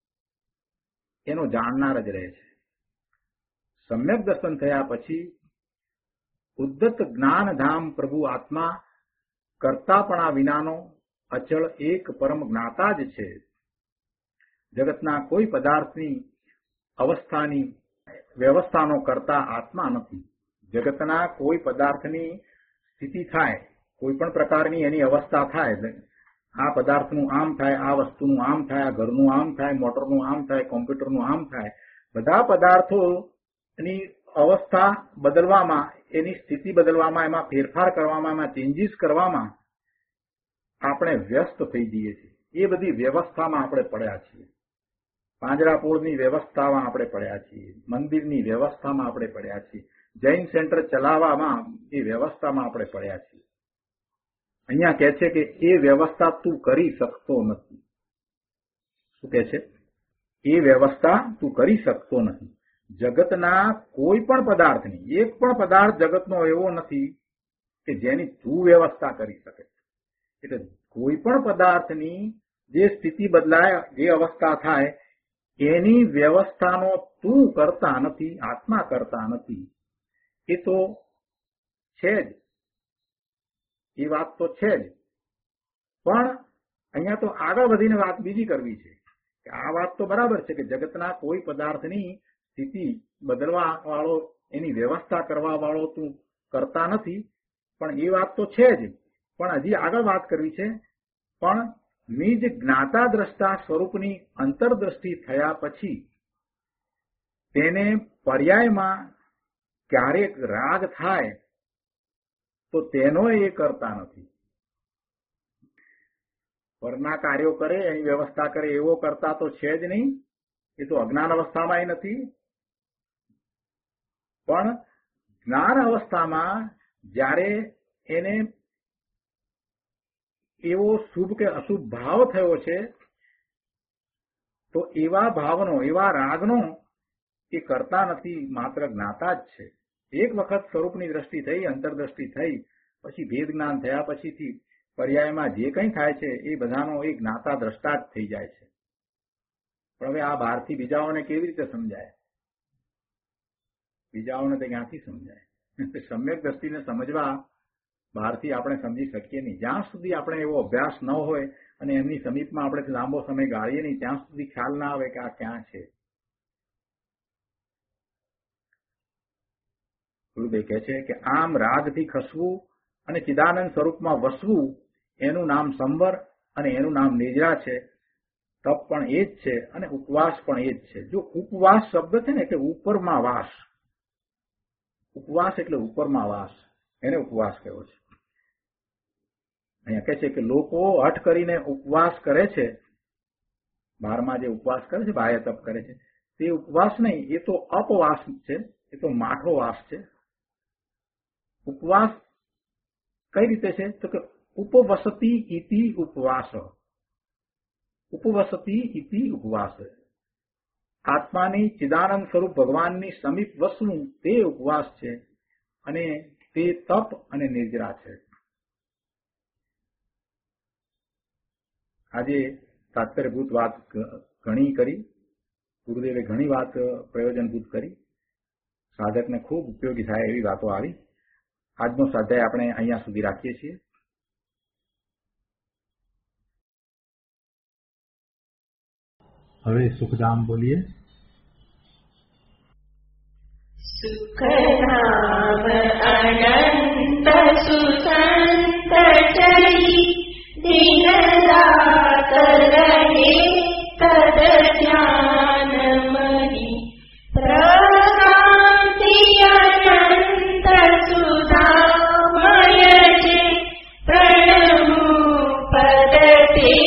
એનો જાણનાર જ રહે છે. સમ્યક દર્શન થયા પછી ઉદ્દત જ્ઞાનધામ પ્રભુ આત્મા કરતાપણા વિનાનો અચળ એક પરમ જ્ઞાતા જ છે. જગતના કોઈ પદાર્થની અવસ્થાની વ્યવસ્થાનો કરતા આત્મા નથી. જગતના કોઈ પદાર્થની સ્થિતિ થાય, કોઈ પણ પ્રકારની એની અવસ્થા થાય, આ પદાર્થનું આમ થાય, આ વસ્તુનું આમ થાય, આ ઘરનું આમ થાય, મોટરનું આમ થાય, કોમ્પ્યુટરનું આમ થાય, બધા પદાર્થોની અવસ્થા બદલવામાં, એની સ્થિતિ બદલવામાં, એમાં ફેરફાર કરવામાં, એમાં ચેન્જીસ કરવામાં આપણે વ્યસ્ત થઈ જઈએ છીએ. એ બધી વ્યવસ્થામાં આપણે પડ્યા છીએ. પાંજરાપોળની વ્યવસ્થામાં આપણે પડ્યા છીએ, મંદિરની વ્યવસ્થામાં આપણે પડ્યા છીએ, જૈન સેન્ટર ચલાવવામાં એ વ્યવસ્થામાં આપણે પડ્યા છીએ. અહીંયા કહે છે કે એ વ્યવસ્થા તું કરી શકતો નથી. શું કહે છે? એ વ્યવસ્થા તું કરી શકતો નથી. જગતના કોઈ પણ પદાર્થની, એક પણ પદાર્થ જગતનો એવો નથી કે જેની તું વ્યવસ્થા કરી શકે. એટલે કોઈ પણ પદાર્થની જે સ્થિતિ બદલાય, જે અવસ્થા થાય, એની વ્યવસ્થાનો તું કરતા નથી, આત્મા કરતા નથી. એ તો છે જ, એ વાત તો છે જ, પણ અહીંયા તો આગળ વધીને વાત બીજી કરવી છે કે આ વાત તો બરાબર છે કે જગતના કોઈ પદાર્થની સ્થિતિ બદલવા વાળો, એની વ્યવસ્થા કરવા વાળો તું કરતા નથી, પણ એ વાત તો છે જ, પણ હજી આગળ વાત કરવી છે. પણ નિજ જ્ઞાતા દ્રષ્ટા સ્વરૂપની અંતરદ્રષ્ટિ થયા પછી તેને પર્યાયમાં ક્યારેક રાગ થાય તો તેનો એ કરતા નથી. પરના કાર્યો કરે, એની વ્યવસ્થા કરે, એવો કરતા તો છે જ નહીં. એ તો અજ્ઞાન અવસ્થામાં નથી. પણ જ્ઞાન અવસ્થામાં જ્યારે એને એવો શુભ કે અશુભ ભાવ થયો છે તો એવા ભાવનો, એવા રાગનો એ કરતા નથી, માત્ર જ્ઞાતા જ છે. એક વખત સ્વરૂપની દ્રષ્ટિ થઈ, અંતરદ્રષ્ટિ થઈ, પછી ભેદ જ્ઞાન થયા પછીથી પર્યાયમાં જે કંઈ થાય છે એ બધાનો એ જ્ઞાતા દ્રષ્ટા જ થઈ જાય છે. પણ હવે આ બહારથી બીજાઓને કેવી રીતે સમજાય? બીજાઓને તો ક્યાંથી સમજાય? સમ્યક દ્રષ્ટિને સમજવા બહારથી આપણે સમજી શકીએ નહીં. જ્યાં સુધી આપણે એવો અભ્યાસ ન હોય અને એમની સમીપમાં આપણે લાંબો સમય ગાળીએ નહીં, ત્યાં સુધી ખ્યાલ ના આવે કે આ ક્યાં છે. ગુરુદેવ કહે છે કે આમ રાગથી ખસવું અને ચિદાનંદ સ્વરૂપમાં વસવું એનું નામ સંવર અને એનું નામ નિદ્રા છે. તપ પણ એ જ છે અને ઉપવાસ પણ એ જ છે. જો ઉપવાસ શબ્દ છે ને એટલે ઉપરમાં વાસ, ઉપવાસ એટલે ઉપરમાં વાસ, એને ઉપવાસ કહેવો છે. અહીંયા કહે છે કે લોકો હઠ કરીને ઉપવાસ કરે છે, બહારમાં જે ઉપવાસ કરે છે, બાહ્ય તપ કરે છે, તે ઉપવાસ નહીં, એ તો અપવાસ છે, એ તો માઠો વાસ છે. ઉપવાસ કઈ રીતે છે? તો કે ઉપવસતી ઇતિ ઉપવાસ, ઉપવસતી ઇતિ ઉપવાસ. આત્માની ચિદાનંદ સ્વરૂપ ભગવાનની સમીપ વસવું તે ઉપવાસ છે, અને તે તપ અને નિર્જરા છે. આજે તાત્પર્યભૂત વાત ઘણી કરી, ગુરુદેવે ઘણી વાત પ્રયોજનભૂત કરી, સાધકને ખૂબ ઉપયોગી થાય એવી વાતો આવી. આજનો સ્વાધ્યાય આપણે અહીંયા સુધી રાખીએ છીએ. હવે સુખધામ બોલીએ. સુખધામ અનંત સુસંત ચરી દિન રાત રહે તદ ધ્યાન મરી પ્રકાંતિ અનંત સુધામય છે પ્રણમુ પદ તે